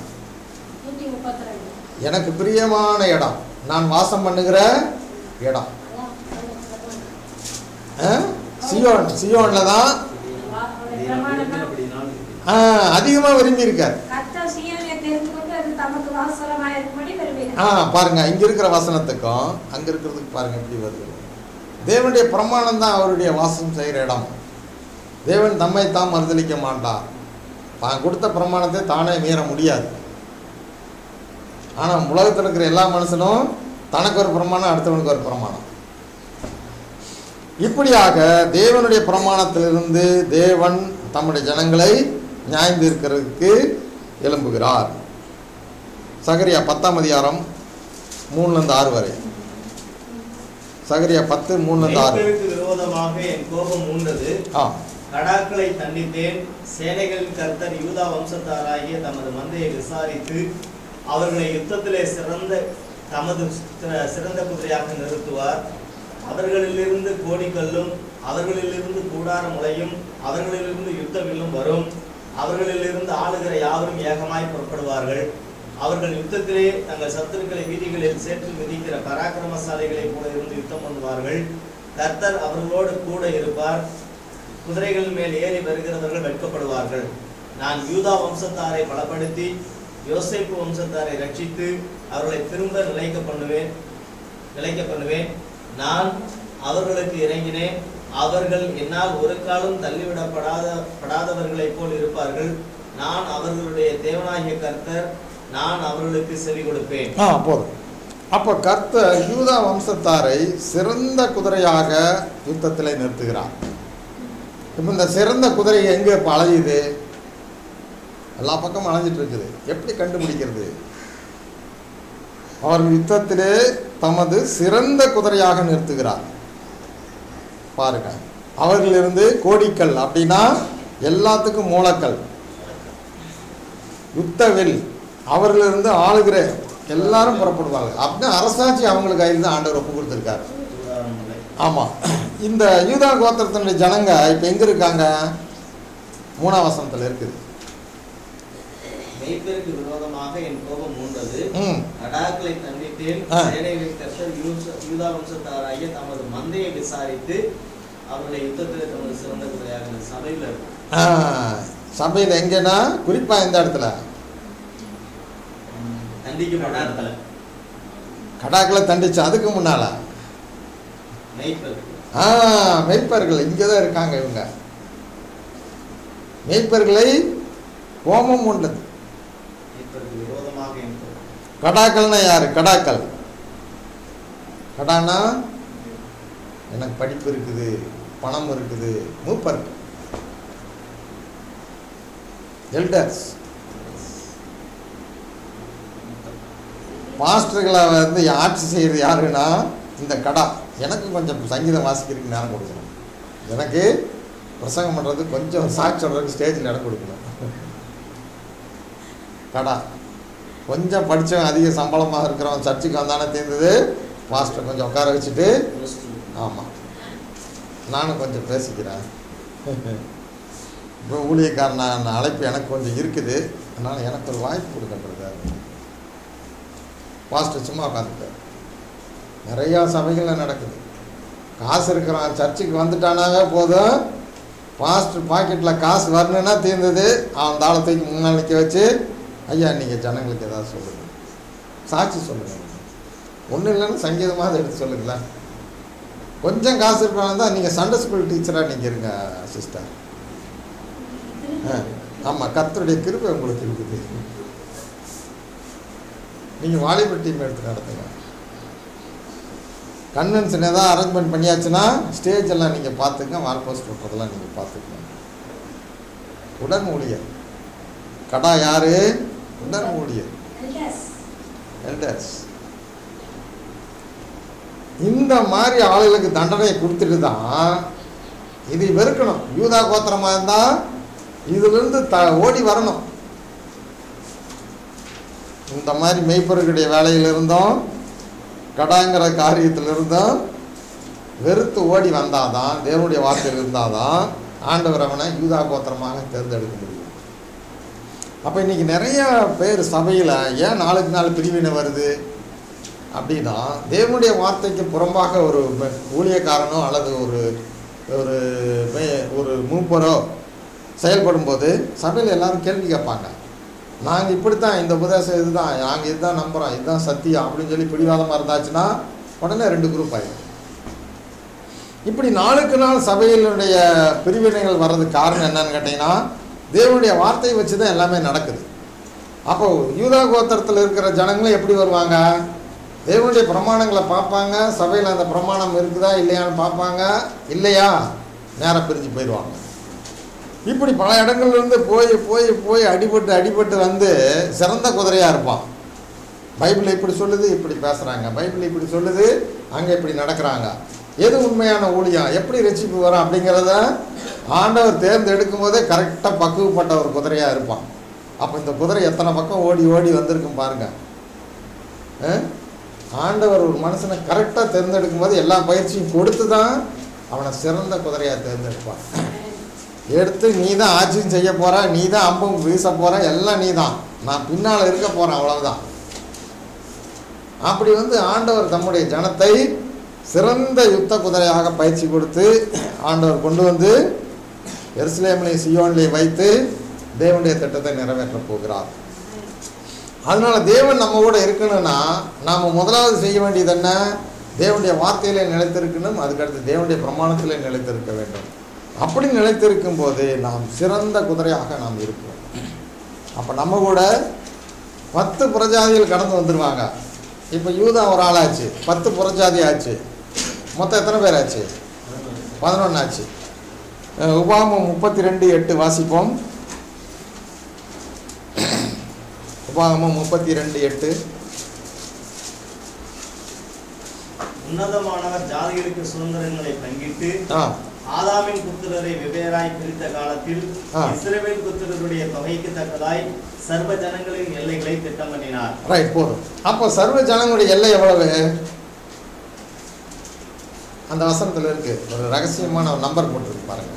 எனக்கு பிரியமான இடம், நான் வாசம் பண்ணுகிற இடம். சியோன்ல தான் அதிகமாக விரும்பி இருக்கார். பாருங்க, இங்க இருக்கிற வசனத்துக்கும் அங்க இருக்கிறதுக்கு பாருங்க எப்படி வருது. தேவனுடைய பிரமாணம் தான் அவருடைய வாசம் செய்கிற இடம். தேவன் தம்மை தாம் மறுதளிக்க மாட்டார். தான் கொடுத்த பிரமாணத்தை தானே மீற முடியாது. ஆனால் உலகத்தில் இருக்கிற எல்லா மனுஷனும் தனக்கு ஒரு பிரமாணம், அடுத்தவனுக்கு ஒரு பிரமாணம். இப்படியாக தேவனுடைய பிரமாணத்திலிருந்து தேவன் தம்முடைய ஜனங்களை நியாயம் இருக்கிறதுக்கு எழும்புகிறார். சகரியா 10ஆம் அதிகாரம் 3-6 வரை. சகரியா 10:3-6. விரோதமாக என் கோபம் மூண்டது, கடாக்களை தண்டித்தேன். சேனைகளின் கர்த்தர் யூதா வம்சத்தாராகிய தமது மந்தையை விசாரித்து அவர்களை யுத்தத்திலே தமது சிறந்த குதிரையாக நிறுத்துவார். அவர்களிலிருந்து கோடிக்கல்லும் அவர்களிலிருந்து கூடார முளையும் அவர்களிலிருந்து யுத்த வில்லும் வரும். அவர்களிலிருந்து ஆளுகிற யாவரும் ஏகமாய் புறப்படுவார்கள். அவர்கள் யுத்தத்திலே தங்கள் சத்துருக்களை வீதிகளில் சேற்று மிதிக்கிற பராக்கிரமசாலிகளை கூட இருந்து யுத்தம் பண்ணுவார்கள். கர்த்தர் அவர்களோடு கூட இருப்பார். குதிரைகள் மேல் ஏறி வருகிறவர்கள் வெட்கப்படுவார்கள். நான் யூதா வம்சத்தாரை பலப்படுத்தி யோசேப்பு வம்சத்தாரை ரட்சித்து அவர்களை திரும்ப நிலைக்க பண்ணுவேன். நான் அவர்களுக்கு இறங்கினேன். அவர்கள் என்னால் ஒரு காலம் தள்ளிவிடப்படாதவர்களைப் போல் இருப்பார்கள். நான் அவர்களுடைய தேவனாகிய கர்த்தர், நான் அவர்களுக்கு செவி கொடுப்பேன். போதும். அப்போ கர்த்தர் யூதா வம்சத்தாரை சிறந்த குதிரையாக யுத்தத்தில் நிறுத்துகிறார். இப்போ இந்த சிறந்த குதிரை எங்கே இப்போ அலையுது? எல்லா பக்கமும் அலைஞ்சிட்டு இருக்குது. எப்படி கண்டுபிடிக்கிறது? அவர் யுத்தத்திலே தமது சிறந்த குதிரையாக நிறுத்துகிறார். பாருங்க, அவர்களிலிருந்து கோடிக்கல் அப்படின்னா எல்லாத்துக்கும் மூலக்கல், யுத்தவில் அவர்களிலிருந்து ஆளுகிற எல்லாரும் புறப்படுவாங்க. அப்படின்னா அரசாட்சி அவங்களுக்கு கையில் தான் ஆண்டவர் ஒப்பு கொடுத்துருக்காரு. ஆமாம். இந்த யூதா கோத்திரத்தினுடைய ஜனங்க இப்போ எங்கே இருக்காங்க? 3ஆம் வசனத்தில் இருக்குது. மெய்ப்பருக்கு விரோதமாக என் கோபம் மூண்டது, கடாக்களை தண்டித்தேன். சேனைகளின் கர்த்தர் யூதா வம்சத்தாராகிய தமது மந்தையை விசாரித்து அவர்களை யுத்தத்தில் தமது சிறந்த குதிரையாக சபையில் சபையில் எங்கன்னா குறிப்பாக இந்த இடத்துல தண்டிக்கப்பட்ட இடத்துல கடாக்களை தண்டிச்சு. அதுக்கு முன்னால மெய்ப்பர்கள் இங்கே தான் இருக்காங்க. இவங்க மெய்ப்பர்களை கோபம் உண்டது. கடாக்கள்னா யாரு? கடாக்கள், கடானா எனக்கு படிப்பு இருக்குது, பணம் இருக்குது, மூப்பர், எல்டர்ஸ். மாஸ்டர்களை வந்து ஆட்சி செய்கிறது யாருன்னா இந்த கடா. எனக்கு கொஞ்சம் சங்கீதம் வாசிக்கிறதுக்கு நேரம் கொடுக்கணும், எனக்கு பிரசங்கம் பண்ணுறது கொஞ்சம் சாட்சி சொல்கிறதுக்கு ஸ்டேஜில் இடம் கொடுக்கணும். கடா கொஞ்சம் படித்தவன் அதிக சம்பளமாக இருக்கிறவன் சர்ச்சுக்கு வந்தானே தீர்ந்தது, மாஸ்டர் கொஞ்சம் உட்கார வச்சுட்டு, ஆமாம் நானும் கொஞ்சம் பேசிக்கிறேன், இப்போ ஊழியக்காரன் அழைப்பு எனக்கு கொஞ்சம் இருக்குது, அதனால் எனக்கு ஒரு வாய்ப்பு கொடுக்கப்படுறாரு. மாஸ்டர் சும்மா உட்காந்துட்டார். நிறையா சபைகளில் நடக்குது. காசு இருக்கிறான் சர்ச்சுக்கு வந்துட்டானாவே போதும், பாஸ்டர் பாக்கெட்டில் காசு வரணுன்னா தீர்ந்தது, அவன் தாளத்துக்கு முன்னால் நிற்க வச்சு, ஐயா நீங்கள் ஜனங்களுக்கு ஏதாவது சொல்லுங்கள், சாட்சி சொல்லுங்கள், ஒன்றும் இல்லைன்னு சங்கீதமாக அதை எடுத்து சொல்லுங்களேன். கொஞ்சம் காசு இருப்பாங்க தான் நீங்கள் சண்டே ஸ்கூல் டீச்சராக நீங்கள் இருங்க சிஸ்டர். ஆமாம், கர்த்தருடைய கிருபை உங்களுக்கு இருக்குது. நீங்கள் வாலிபர் டீம் எடுத்து நடத்துங்க. கன்வென்ஷன் ஏதாவது அரேஞ்ச்மெண்ட் பண்ணியாச்சுன்னா ஸ்டேஜ் எல்லாம் நீங்கள் பார்த்துங்க, வால் போஸ்ட் போடுறதெல்லாம் நீங்கள் பார்த்துக்கங்க. உடன் ஊழியர் கடா யாரு? உடன் ஊழியர் எல்டர்ஸ். இந்த மாதிரி ஆளுகளுக்கு தண்டனையை கொடுத்துட்டு தான் இது வெறுக்கணும். யூதா கோத்திரமாக இருந்தால் இதிலிருந்து ஓடி வரணும். இந்த மாதிரி மெய்ப்பொருளுடைய வேலையில் இருந்தோம், கடாங்கிற காரியத்தில் இருந்தோம் வெறுத்து ஓடி வந்தாதான், தேவனுடைய வார்த்தையில் இருந்தாதான் ஆண்டவர் அவனை யூதா கோத்திரமாக தேர்ந்தெடுக்க முடியும். அப்போ இன்றைக்கி நிறைய பேர் சபையில் ஏன் நாளுக்கு நாள் பிரிவினை வருது அப்படின்னா, தேவனுடைய வார்த்தைக்கு புறம்பாக ஒரு ஊழியக்காரனோ அல்லது ஒரு ஒரு ஒரு மூப்பரோ செயல்படும் போது சபையில் எல்லாரும் கேள்வி கேட்பாங்க. நாங்கள் இப்படி தான், இந்த உபதேசம் இதுதான், நாங்கள் இதுதான் நம்புகிறோம், இதுதான் சத்தியம் அப்படின்னு சொல்லி பிடிவாதமாக இருந்தாச்சுன்னா உடனே 2 குரூப் ஆகிடும். இப்படி நாளுக்கு நாள் சபையினுடைய பிரிவினைகள் வர்றதுக்கு காரணம் என்னன்னு கேட்டிங்கன்னா, தேவனுடைய வார்த்தையை வச்சு தான் எல்லாமே நடக்குது. அப்போது யூதா கோத்திரத்தில் இருக்கிற ஜனங்களும் எப்படி வருவாங்க? தேவனுடைய பிரமாணங்களை பார்ப்பாங்க, சபையில் அந்த பிரமாணம் இருக்குதா இல்லையான்னு பார்ப்பாங்க, இல்லையா நேரம் பிரிஞ்சு போயிடுவாங்க. இப்படி பல இடங்கள்லேருந்து போய் போய் போய் அடிபட்டு வந்து சிறந்த குதிரையாக இருப்பான். பைபிள் இப்படி சொல்லுது, இப்படி பேசுகிறாங்க, பைபிள் இப்படி சொல்லுது, அங்கே இப்படி நடக்கிறாங்க. எது உண்மையான ஊழியம், எப்படி ரட்சிப்பு வரும் அப்படிங்கிறத ஆண்டவர் தேர்ந்தெடுக்கும் போதே கரெக்டாக பக்குவப்பட்ட ஒரு குதிரையாக இருப்பான். அப்போ இந்த குதிரை எத்தனை பக்கம் ஓடி ஓடி வந்திருக்கும் பாருங்க. ஆண்டவர் ஒரு மனுஷனை கரெக்டாக தேர்ந்தெடுக்கும் போது எல்லா பயிற்சியும் கொடுத்து தான் அவனை சிறந்த குதிரையாக தேர்ந்தெடுப்பான். எடுத்து நீ தான் ஆட்சியும் செய்ய போகிற, நீ தான் அம்பும் வீச போகிற, எல்லாம் நீ தான், நான் பின்னால் இருக்க போகிறேன், அவ்வளவுதான். அப்படி வந்து ஆண்டவர் தம்முடைய ஜனத்தை சிறந்த யுத்த குதிரையாக பயிற்சி கொடுத்து ஆண்டவர் கொண்டு வந்து எருசலேமிலே சியோனிலே வைத்து தேவனுடைய திட்டத்தை நிறைவேற்றப் போகிறார். அதனால தேவன் நம்ம கூட இருக்கணும்னா நாம் முதலாவது செய்ய வேண்டியது என்ன? தேவனுடைய வார்த்தையிலே நிலைத்திருக்கணும், அதுக்கடுத்து தேவனுடைய பிரமாணத்திலே நிலைத்திருக்க வேண்டும். அப்படி நிலைத்திருக்கும் போது நாம் சிறந்த குதிரையாக நாம் இருப்போம். அப்போ நம்ம கூட 10 புறஜாதிகள் கடந்து வந்துடுவாங்க. இப்போ யூதா ஒரு ஆளாச்சு, 10 புறஜாதி ஆச்சு, மொத்தம் எத்தனை பேர் ஆச்சு? 11 ஆச்சு. உபாகமம் 32:8 வாசிப்போம். உபாகமம் 32:8. உன்னதமானவர் ஜாதிகளுக்கு சுதந்திரங்களை பங்கிட்டு ஆதாமின் புத்திரரை வெவ்வேறாய் பிரித்த காலத்தில் இஸ்ரவேல் புத்திரருடைய தொகைக்கு தக்கதாய் சர்வ ஜனங்களின் எல்லைகளை திட்டம் பண்ணினார். ரைட், போதும். அப்போ சர்வ ஜனங்களுடைய எல்லை எவ்வளவு? அந்த வசனத்தில் இருக்கு, ஒரு ரகசியமான ஒரு நம்பர் போட்டுருக்கு பாருங்க.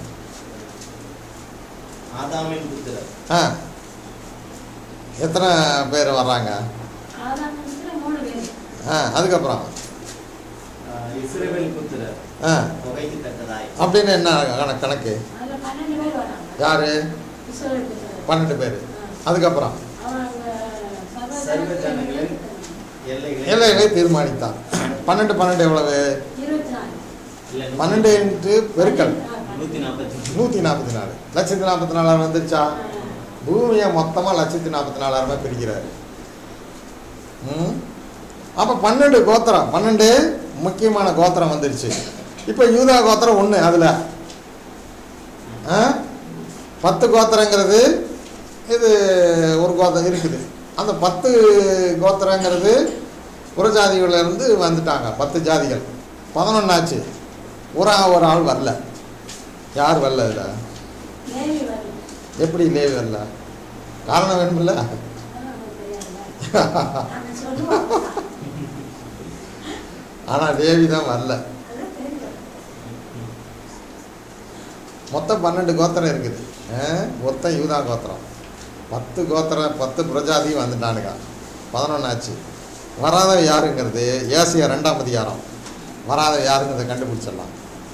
ஆதாமின் புத்திரர் எத்தனை பேர் வர்றாங்க? அதுக்கப்புறம் இஸ்ரவேல் புத்திரர் தொகைக்கு தக்கதாய் அப்படின்னு என்ன கணக்கு? யாரு? 12 பேர். அதுக்கப்புறம் எல்லைகளை தீர்மானித்தார். 12 எவ்வளவு? 12 பெருக்கல் 144. 144,000 வந்துருச்சா? பூமியை மொத்தமாக 144,000 பிரிக்கிறாரு. அப்போ 12 கோத்திரம், 12 முக்கியமான கோத்திரம் வந்துருச்சு. இப்போ யூதா கோத்திரம் 1, அதில் 10 கோத்திரங்கிறது இது ஒரு கோத்திரம் இருக்குது. அந்த 10 கோத்திரங்கிறது புறஜாதிகளிலிருந்து வந்துட்டாங்க. 10 ஜாதிகள் 11 ஆச்சு. ஒரு ஆள் வரல. யார் வரல? இதில் எப்படி லேவி வரல? காரணம் வேணுமில்ல? ஆனால் லேவி தான் வரல. மொத்தம் 12 கோத்திரம் இருக்குது. மொத்தம் யூதா கோத்திரம் 10 கோத்திரம், 10 பிரஜாதி வந்துட்டானுங்க. 11 ஆச்சு. வராதவ யாருங்கிறது ஏசியா 2ஆம் அதிகாரம். வராதவ யாருங்கிறத கண்டுபிடிச்சிடலாம்.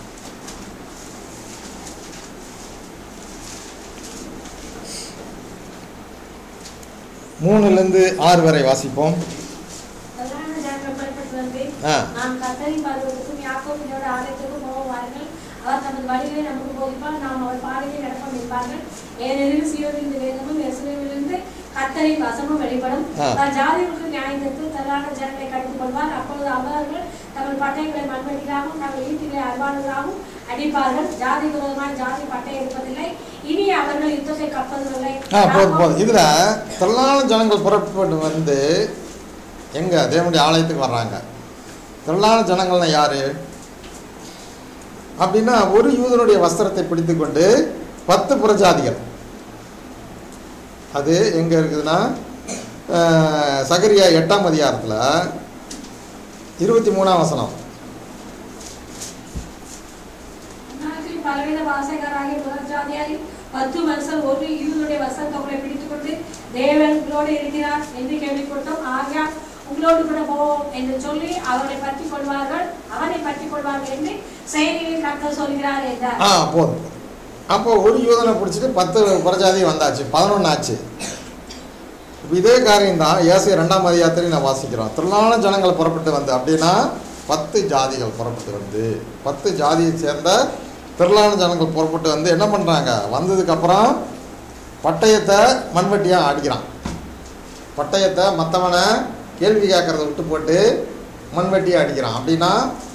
மூணுலேருந்து 6 வரை வாசிப்போம். நான் கர்த்தரின் பர்வதத்துக்கும் யாக்கோபினோட ஆலயத்துக்கும் தமது வழிகளை நமக்கு போதிப்பால் நாம் அவர் பாதையை நடப்போம் என்பார்கள். ஏனெனில் சீயோனிலிருந்து வேதமும் எருசலேமிலிருந்து கர்த்தரின் வசமும் வெளிப்படும். ஜாதிகளுக்கு நியாயம் தீர்த்து திரளான ஜனங்களை கடித்துக் கொள்வார். அப்பொழுது அவர்கள் தங்கள் பட்டயங்களை மண்வெட்டிகளாகவும் தங்கள் ஈட்டிகளை அறுவாள்களாகவும் அடிப்பார்கள். ஜாதி விரோதமாய் ஜாதி பட்டயம் எடுப்பதில்லை, இனி அவர்கள் யுத்தத்தை கற்பதில்லை. போதும். இதுல திரளான ஜனங்கள் புறப்பட்டு வந்து எங்க தேவனுடைய ஆலயத்துக்கு வர்றாங்க. திரளான ஜனங்கள்னா யாரு அப்படின்னா, ஒரு யூதனுடைய வஸ்திரத்தை பிடித்து கொண்டு 10 புறஜாதிகள். அது எங்க இருக்குதுன்னா சகரியா 8ஆம் அதிகாரத்தில் 23ஆம் வசனம். பலவித வாசகராகிய புறஜாதியாரில் 10 மனுஷர் ஒரு யூதனுடைய வஸ்திரத்தை பிடித்துக் கொண்டு தேவன் உங்களோடு இருக்கிறார் என்று கேள்விப்பட்டோம், ஆகையால் உங்களோடு கூட போவோம் என்று சொல்லி அவனை பற்றி கொள்வார்கள் என்று செயலில் கர்த்தர் சொல்கிறார் என்றார். போதும். அப்போ ஒரு யூதனை பிடிச்சிட்டு 10 புறஜாதி வந்தாச்சு, 11 ஆச்சு. இதே காரியம் தான் ஏசாயா 2ஆம் அதிகாரத்திலையும் நான் வாசிக்கிறோம். திரளான ஜனங்கள் புறப்பட்டு வந்து அப்படின்னா 10 ஜாதிகள் புறப்பட்டு வந்து 10 ஜாதியை சேர்ந்த திரளான ஜனங்கள் புறப்பட்டு வந்து என்ன பண்ணுறாங்க, வந்ததுக்கப்புறம் பட்டயத்தை மண்வெட்டியாக அடிக்கிறான். பட்டயத்தை மற்றவனை கேள்வி கேட்குறத விட்டு போட்டு மண்வெட்டியை அடிக்கிறான். அப்படின்னா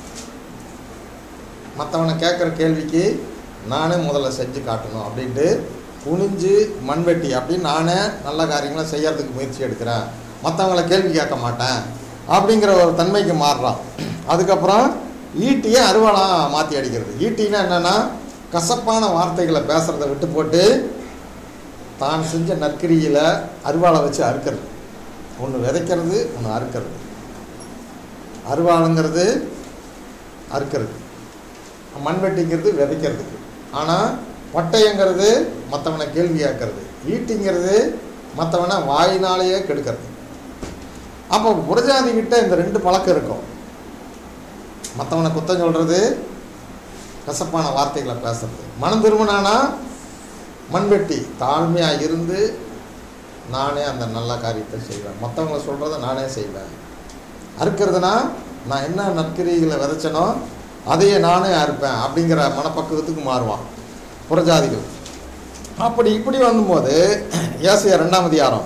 மற்றவனை கேட்குற கேள்விக்கு நானே முதல்ல செஞ்சு காட்டணும் அப்படின்ட்டு குனிஞ்சு மண்வெட்டி அப்படின்னு நானே நல்ல காரியங்களை செய்யறதுக்கு முயற்சி எடுக்கிறேன், மற்றவங்கள கேள்வி கேட்க மாட்டேன் அப்படிங்கிற ஒரு தன்மைக்கு மாறுறான். அதுக்கப்புறம் ஈட்டியை அருவாளாக மாற்றி அடிக்கிறது. ஈட்டின்னா என்னென்னா கசப்பான வார்த்தைகளை பேசுகிறத விட்டு போட்டு தான் செஞ்ச நற்கிரியில் அருவாளை வச்சு அறுக்கிறது. ஒன்று விதைக்கிறது, ஒன்று அறுக்கிறது. அருவாளுங்கிறது அறுக்கிறது, மண்வெட்டிங்கிறது விதைக்கிறதுக்கு. ஆனால் பட்டயங்கிறது மற்றவனை கேள்வி கேட்கறது, ஈட்டிங்கிறது மற்றவனை வாயினாலேயே கெடுக்கிறது. அப்போ புறஜாதிக்கிட்ட இந்த 2 பழக்கம் இருக்கும். மற்றவனை குத்தம் சொல்கிறது, கசப்பான வார்த்தைகளை பேசுறது. மனம் திரும்பினானா மண்வெட்டி தாழ்மையாக இருந்து நானே அந்த நல்ல காரியத்தை செய்வேன், மற்றவங்களை சொல்கிறத நானே செய்வேன். அறுக்கிறதுனா நான் என்ன நற்கிரிகளை விதைச்சனோ அதையே நானே அறுப்பேன் அப்படிங்கிற மனப்பக்குவத்துக்கு மாறுவான் புறஜாதிகள். அப்படி இப்படி வந்தும்போது ஏசாயா 2ஆம் அதிகாரம்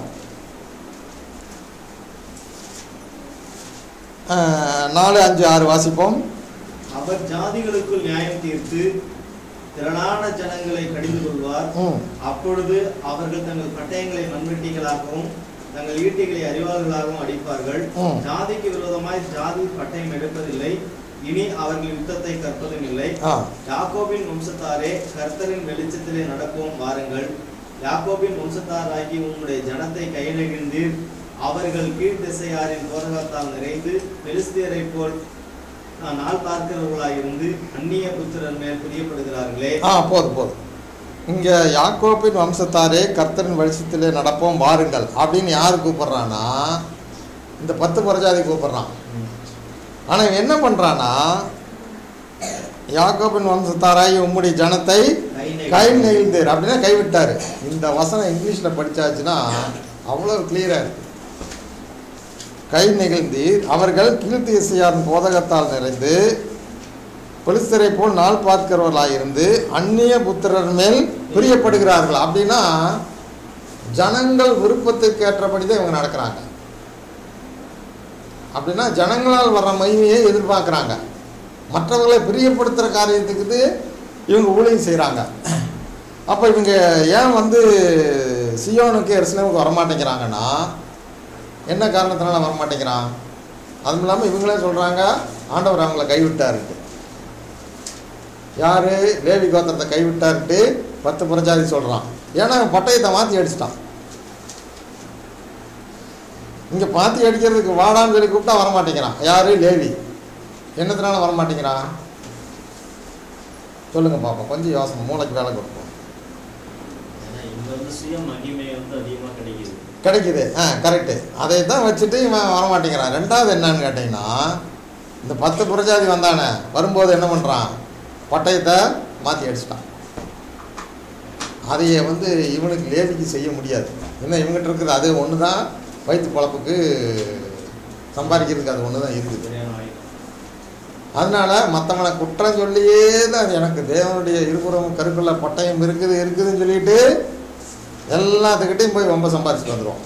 4, 5, 6 வாசிப்போம். அவர் ஜாதிகளுக்குள் நியாயம் தீர்த்து திரளான ஜனங்களை கடிந்து கொள்வார். அப்பொழுது அவர்கள் தங்கள் பட்டயங்களை மண்வெட்டிகளாகவும் தங்கள் ஈட்டிகளை அறிவாளர்களாகவும் அடிப்பார்கள். ஜாதிக்கு விரோதமாய் ஜாதி பட்டயம் எடுப்பதில்லை, இனி அவர்கள் யுத்தத்தை கற்பதும் இல்லை. யாக்கோபின் வம்சத்தாரே, கர்த்தரின் வெளிச்சத்திலே நடப்போம் வாருங்கள். யாக்கோபின் வம்சத்தாராகி உம்முடைய ஜனத்தை கைநெகிழ்ந்தீர். அவர்கள் கீழ் திசையாரின் போதகத்தால் நிறைந்து பெலிஸ்தியரை போல் நாள் பார்க்கிறவர்களாயிருந்து அந்நிய புத்திரன் மேல் பிரியப்படுகிறார்களே. போதும். இங்கே யாக்கோபின் வம்சத்தாரே, கர்த்தரின் வெளிச்சத்திலே நடப்போம் வாருங்கள் அப்படின்னு யார் கூப்பிட்றான்னா இந்த 10 புறஜாதி கூப்பிட்றான். ஆனால் இவன் என்ன பண்ணுறான்னா, யாக்கோபின் வம்சத்தாராகி உம்முடைய ஜனத்தை கை நெகிழ்ந்தீர் அப்படின்னா கைவிட்டார். இந்த வசனம் இங்கிலீஷில் படித்தாச்சுன்னா அவ்வளோ கிளியராக இருக்கு. கை நெகிழ்ந்தீர், அவர்கள் கீழ்த்திசையாரின் போதகத்தால் நிறைந்து பெலிஸ்தரை போல் நாள் பார்க்கிறவர்களாயிருந்து அந்நிய புத்திரர் மேல் பிரியப்படுகிறார்கள். அப்படின்னா ஜனங்கள் விருப்பத்துக்கு ஏற்றபடி தான் இவங்க நடக்கிறாங்க. அப்படின்னா ஜனங்களால் வர்ற மகிமையை எதிர்பார்க்குறாங்க, மற்றவர்களை பிரியப்படுத்துகிற காரியத்துக்கு இவங்க ஊழியம் செய்கிறாங்க. அப்போ இவங்க ஏன் வந்து சியோனுக்கு எருசலேமுக்கு வரமாட்டேங்கிறாங்கன்னா என்ன காரணத்தினால வரமாட்டேங்கிறான்? அதுவும் இல்லாமல் இவங்களே சொல்கிறாங்க ஆண்டவர் அவங்கள கைவிட்டாருட்டு. யார்? லேவி கோத்திரத்தை கைவிட்டாருட்டு 10 புறஜாதி சொல்கிறான். ஏன்னா பட்டயத்தை மாற்றி அடிச்சிட்டான். இங்கே பாத்தி அடிக்கிறதுக்கு வாடான்னு சொல்லி கூப்பிட்டா வரமாட்டேங்கிறான். யார்? லேவி. என்னத்தினால வரமாட்டேங்கிறான் சொல்லுங்க பாப்போம். கொஞ்சம் யோசனை, மூளைக்கு வேலை கொடுப்போம். கிடைக்குது, கரெக்டு. அதை தான் வச்சுட்டு இவன் வரமாட்டேங்கிறான். ரெண்டாவது என்னன்னு கேட்டிங்கன்னா, இந்த 10 புறஜாதி வந்தானே வரும்போது என்ன பண்ணுறான்? பட்டயத்தை மாற்றி அடிச்சிட்டான். அதையே வந்து இவனுக்கு லேவிக்கு செய்ய முடியாது. என்ன இவங்ககிட்ட இருக்குது அது ஒன்று தான், வயிற்று பழப்புக்கு சம்பாதிக்கிறதுக்கு அது ஒன்று தான் இருக்குது. அதனால் மற்றவங்களை குற்றம் சொல்லியே தான் எனக்கு தேவனுடைய இருபுறம் கருக்குள்ள பட்டயம் இருக்குதுன்னு சொல்லிட்டு எல்லாத்துக்கிட்டையும் போய் ரொம்ப சம்பாதிச்சுட்டு வந்துடுவோம்.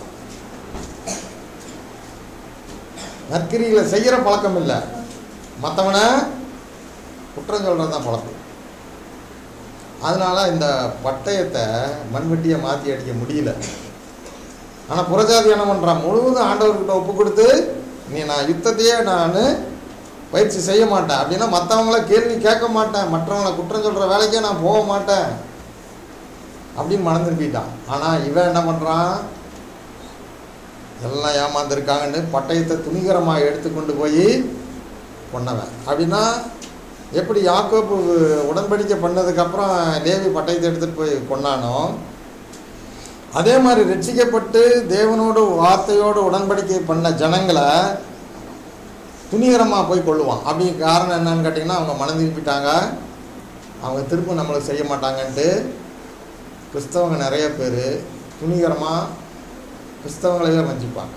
நற்கிரிகளை செய்கிற பழக்கம் இல்லை, மற்றவனை குற்றம் சொல்கிறது தான் பழக்கம். அதனால் இந்த பட்டயத்தை மண்வெட்டியை மாற்றி அடிக்க முடியல. ஆனால் புறஜாதி என்ன பண்ணுறான், முழுவதும் ஆண்டவர்கிட்ட ஒப்பு கொடுத்து நீ நான் யுத்தத்தையே நான் பயிற்சி செய்ய மாட்டேன் அப்படின்னா மற்றவங்கள கேள்வி கேட்க மாட்டேன், மற்றவங்களை குற்றம் சொல்கிற வேலைக்கே நான் போக மாட்டேன் அப்படின்னு மனம் திரும்பிட்டான். ஆனால் இவன் என்ன பண்ணுறான், எல்லாம் ஏமாந்துருக்காங்கன்னு பட்டயத்தை துணிகரமாக எடுத்துக்கொண்டு போய் கொண்டவன். அப்படின்னா எப்படி யாக்கோபு உடன்படிக்கை பண்ணதுக்கப்புறம் லேவி பட்டயத்தை எடுத்துகிட்டு போய் கொண்டானோ, அதே மாதிரி ரட்சிக்கப்பட்டு தேவனோடு வார்த்தையோடு உடன்படிக்கை பண்ண ஜனங்களை துணிகரமாக போய் கொள்ளுவான். அப்படி காரணம் என்னன்னு கேட்டிங்கன்னா அவங்க மனம் திருப்பிட்டாங்க, அவங்க திரும்ப நம்மளுக்கு செய்ய மாட்டாங்கன்ட்டு கிறிஸ்தவங்க நிறைய பேர் துணிகரமாக கிறிஸ்தவங்களையே வஞ்சிப்பாங்க.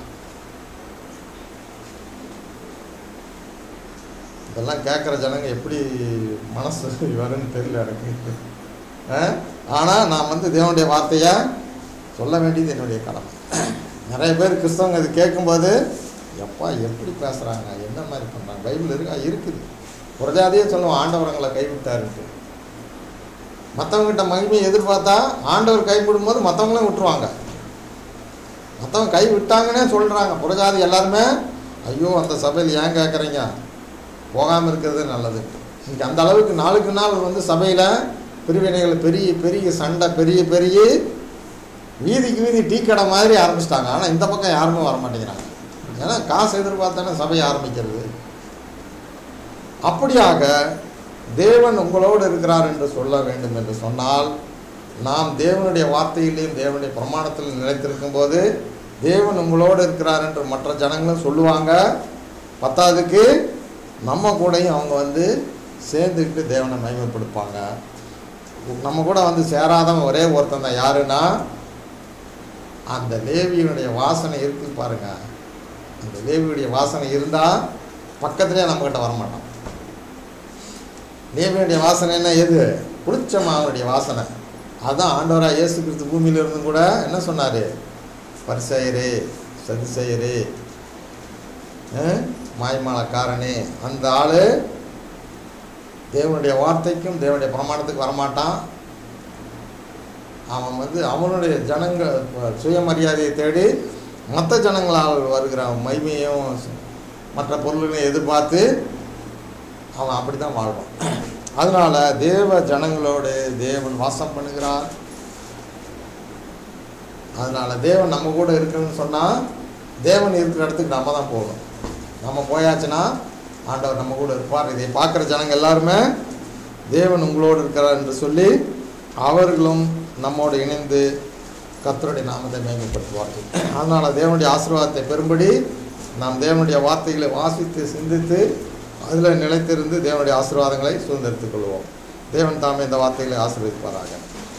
இதெல்லாம் கேட்குற ஜனங்க எப்படி மனசு வரும்னு தெரியல எனக்கு. ஆனால் நான் தேவனுடைய வார்த்தையை சொல்ல வேண்டியது என்னுடைய கடமை. நிறைய பேர் கிறிஸ்தவங்க இது கேட்கும்போது எப்பா எப்படி பேசுகிறாங்க, என்ன மாதிரி பண்ணுறாங்க, பைபிள் இருக்குது. புறஜாதியே சொல்லுவோம் ஆண்டவரங்களை கைவிட்டாருன்ட்டு. மற்றவங்ககிட்ட மகிமையை எதிர்பார்த்தா ஆண்டவர் கைவிடும்போது மற்றவங்களையும் விட்டுருவாங்க. மற்றவங்க கை விட்டாங்கன்னே சொல்கிறாங்க. புறஜாதி எல்லாருமே ஐயோ அந்த சபையில் ஏன் கேட்குறீங்க, போகாமல் இருக்கிறது நல்லது. இன்றைக்கி அந்த அளவுக்கு நாளுக்கு நாள் சபையில் பிரிவினைகள் பெரிய பெரிய சண்டை பெரிய பெரிய வீதிக்கு வீதி டீ கடை மாதிரி ஆரம்பிச்சிட்டாங்க. ஆனால் இந்த பக்கம் யாருமே வர மாட்டேங்கிறாங்க. ஏன்னா காசு எதிர்பார்த்தானே சபையை ஆரம்பிக்கிறது. அப்படியாக தேவன் உங்களோடு இருக்கிறார் என்று சொல்ல வேண்டும் என்று சொன்னால் நாம் தேவனுடைய வார்த்தையிலையும் தேவனுடைய பிரமாணத்திலும் நிலைத்திருக்கும் போது தேவன் உங்களோடு இருக்கிறார் என்று மற்ற ஜனங்களும் சொல்லுவாங்க. பத்தாவதுக்கு நம்ம கூடயும் அவங்க சேர்ந்துக்கிட்டு தேவனை மகிமைப்படுப்பாங்க. நம்ம கூட சேராதவன் ஒரே ஒருத்தன் தான், யாருன்னா அந்த லேவியுடைய வாசனை இருக்குது பாருங்க. அந்த லேவியுடைய வாசனை இருந்தால் பக்கத்துலேயே நம்மக்கிட்ட வரமாட்டான். லேவியுடைய வாசனை என்ன, எது புளிச்சமாவனுடைய வாசனை. அதுதான் ஆண்டவராக இயேசு கிறிஸ்து பூமியில் இருந்தும் கூட என்ன சொன்னார், பரிசேயரே சதுசேயரே மாய்மாலக்காரனே, அந்த ஆள் தேவனுடைய வார்த்தைக்கும் தேவனுடைய பிரமாணத்துக்கு வரமாட்டான். அவன் அவனுடைய ஜனங்கள் சுயமரியாதையை தேடி மற்ற ஜனங்களால் வருகிற மகிமையும் மற்ற பொருள்களையும் எதிர்பார்த்து அவன் அப்படி தான் வாழ்வான். அதனால் தேவ ஜனங்களோடு தேவன் வாசம் பண்ணுகிறார். அதனால் தேவன் நம்ம கூட இருக்குன்னு சொன்னால் தேவன் இருக்கிற இடத்துக்கு நம்ம தான் போகணும். நம்ம போயாச்சுன்னா ஆண்டவர் நம்ம கூட இருப்பார். இதை பார்க்குற ஜனங்கள் எல்லாருமே தேவன் உங்களோடு இருக்கிறார் என்று சொல்லி அவர்களும் நம்மோடு இணைந்து கர்த்தருடைய நாமத்தை மேம்படுத்துவார்கள். அதனால் தேவனுடைய ஆசீர்வாதத்தை பெறும்படி நாம் தேவனுடைய வார்த்தைகளை வாசித்து சிந்தித்து அதில் நிலைத்திருந்து தேவனுடைய ஆசீர்வாதங்களை சுதந்திரித்துக் கொள்வோம். தேவன் தாமே இந்த வார்த்தைகளை ஆசீர்வதிப்பாராக.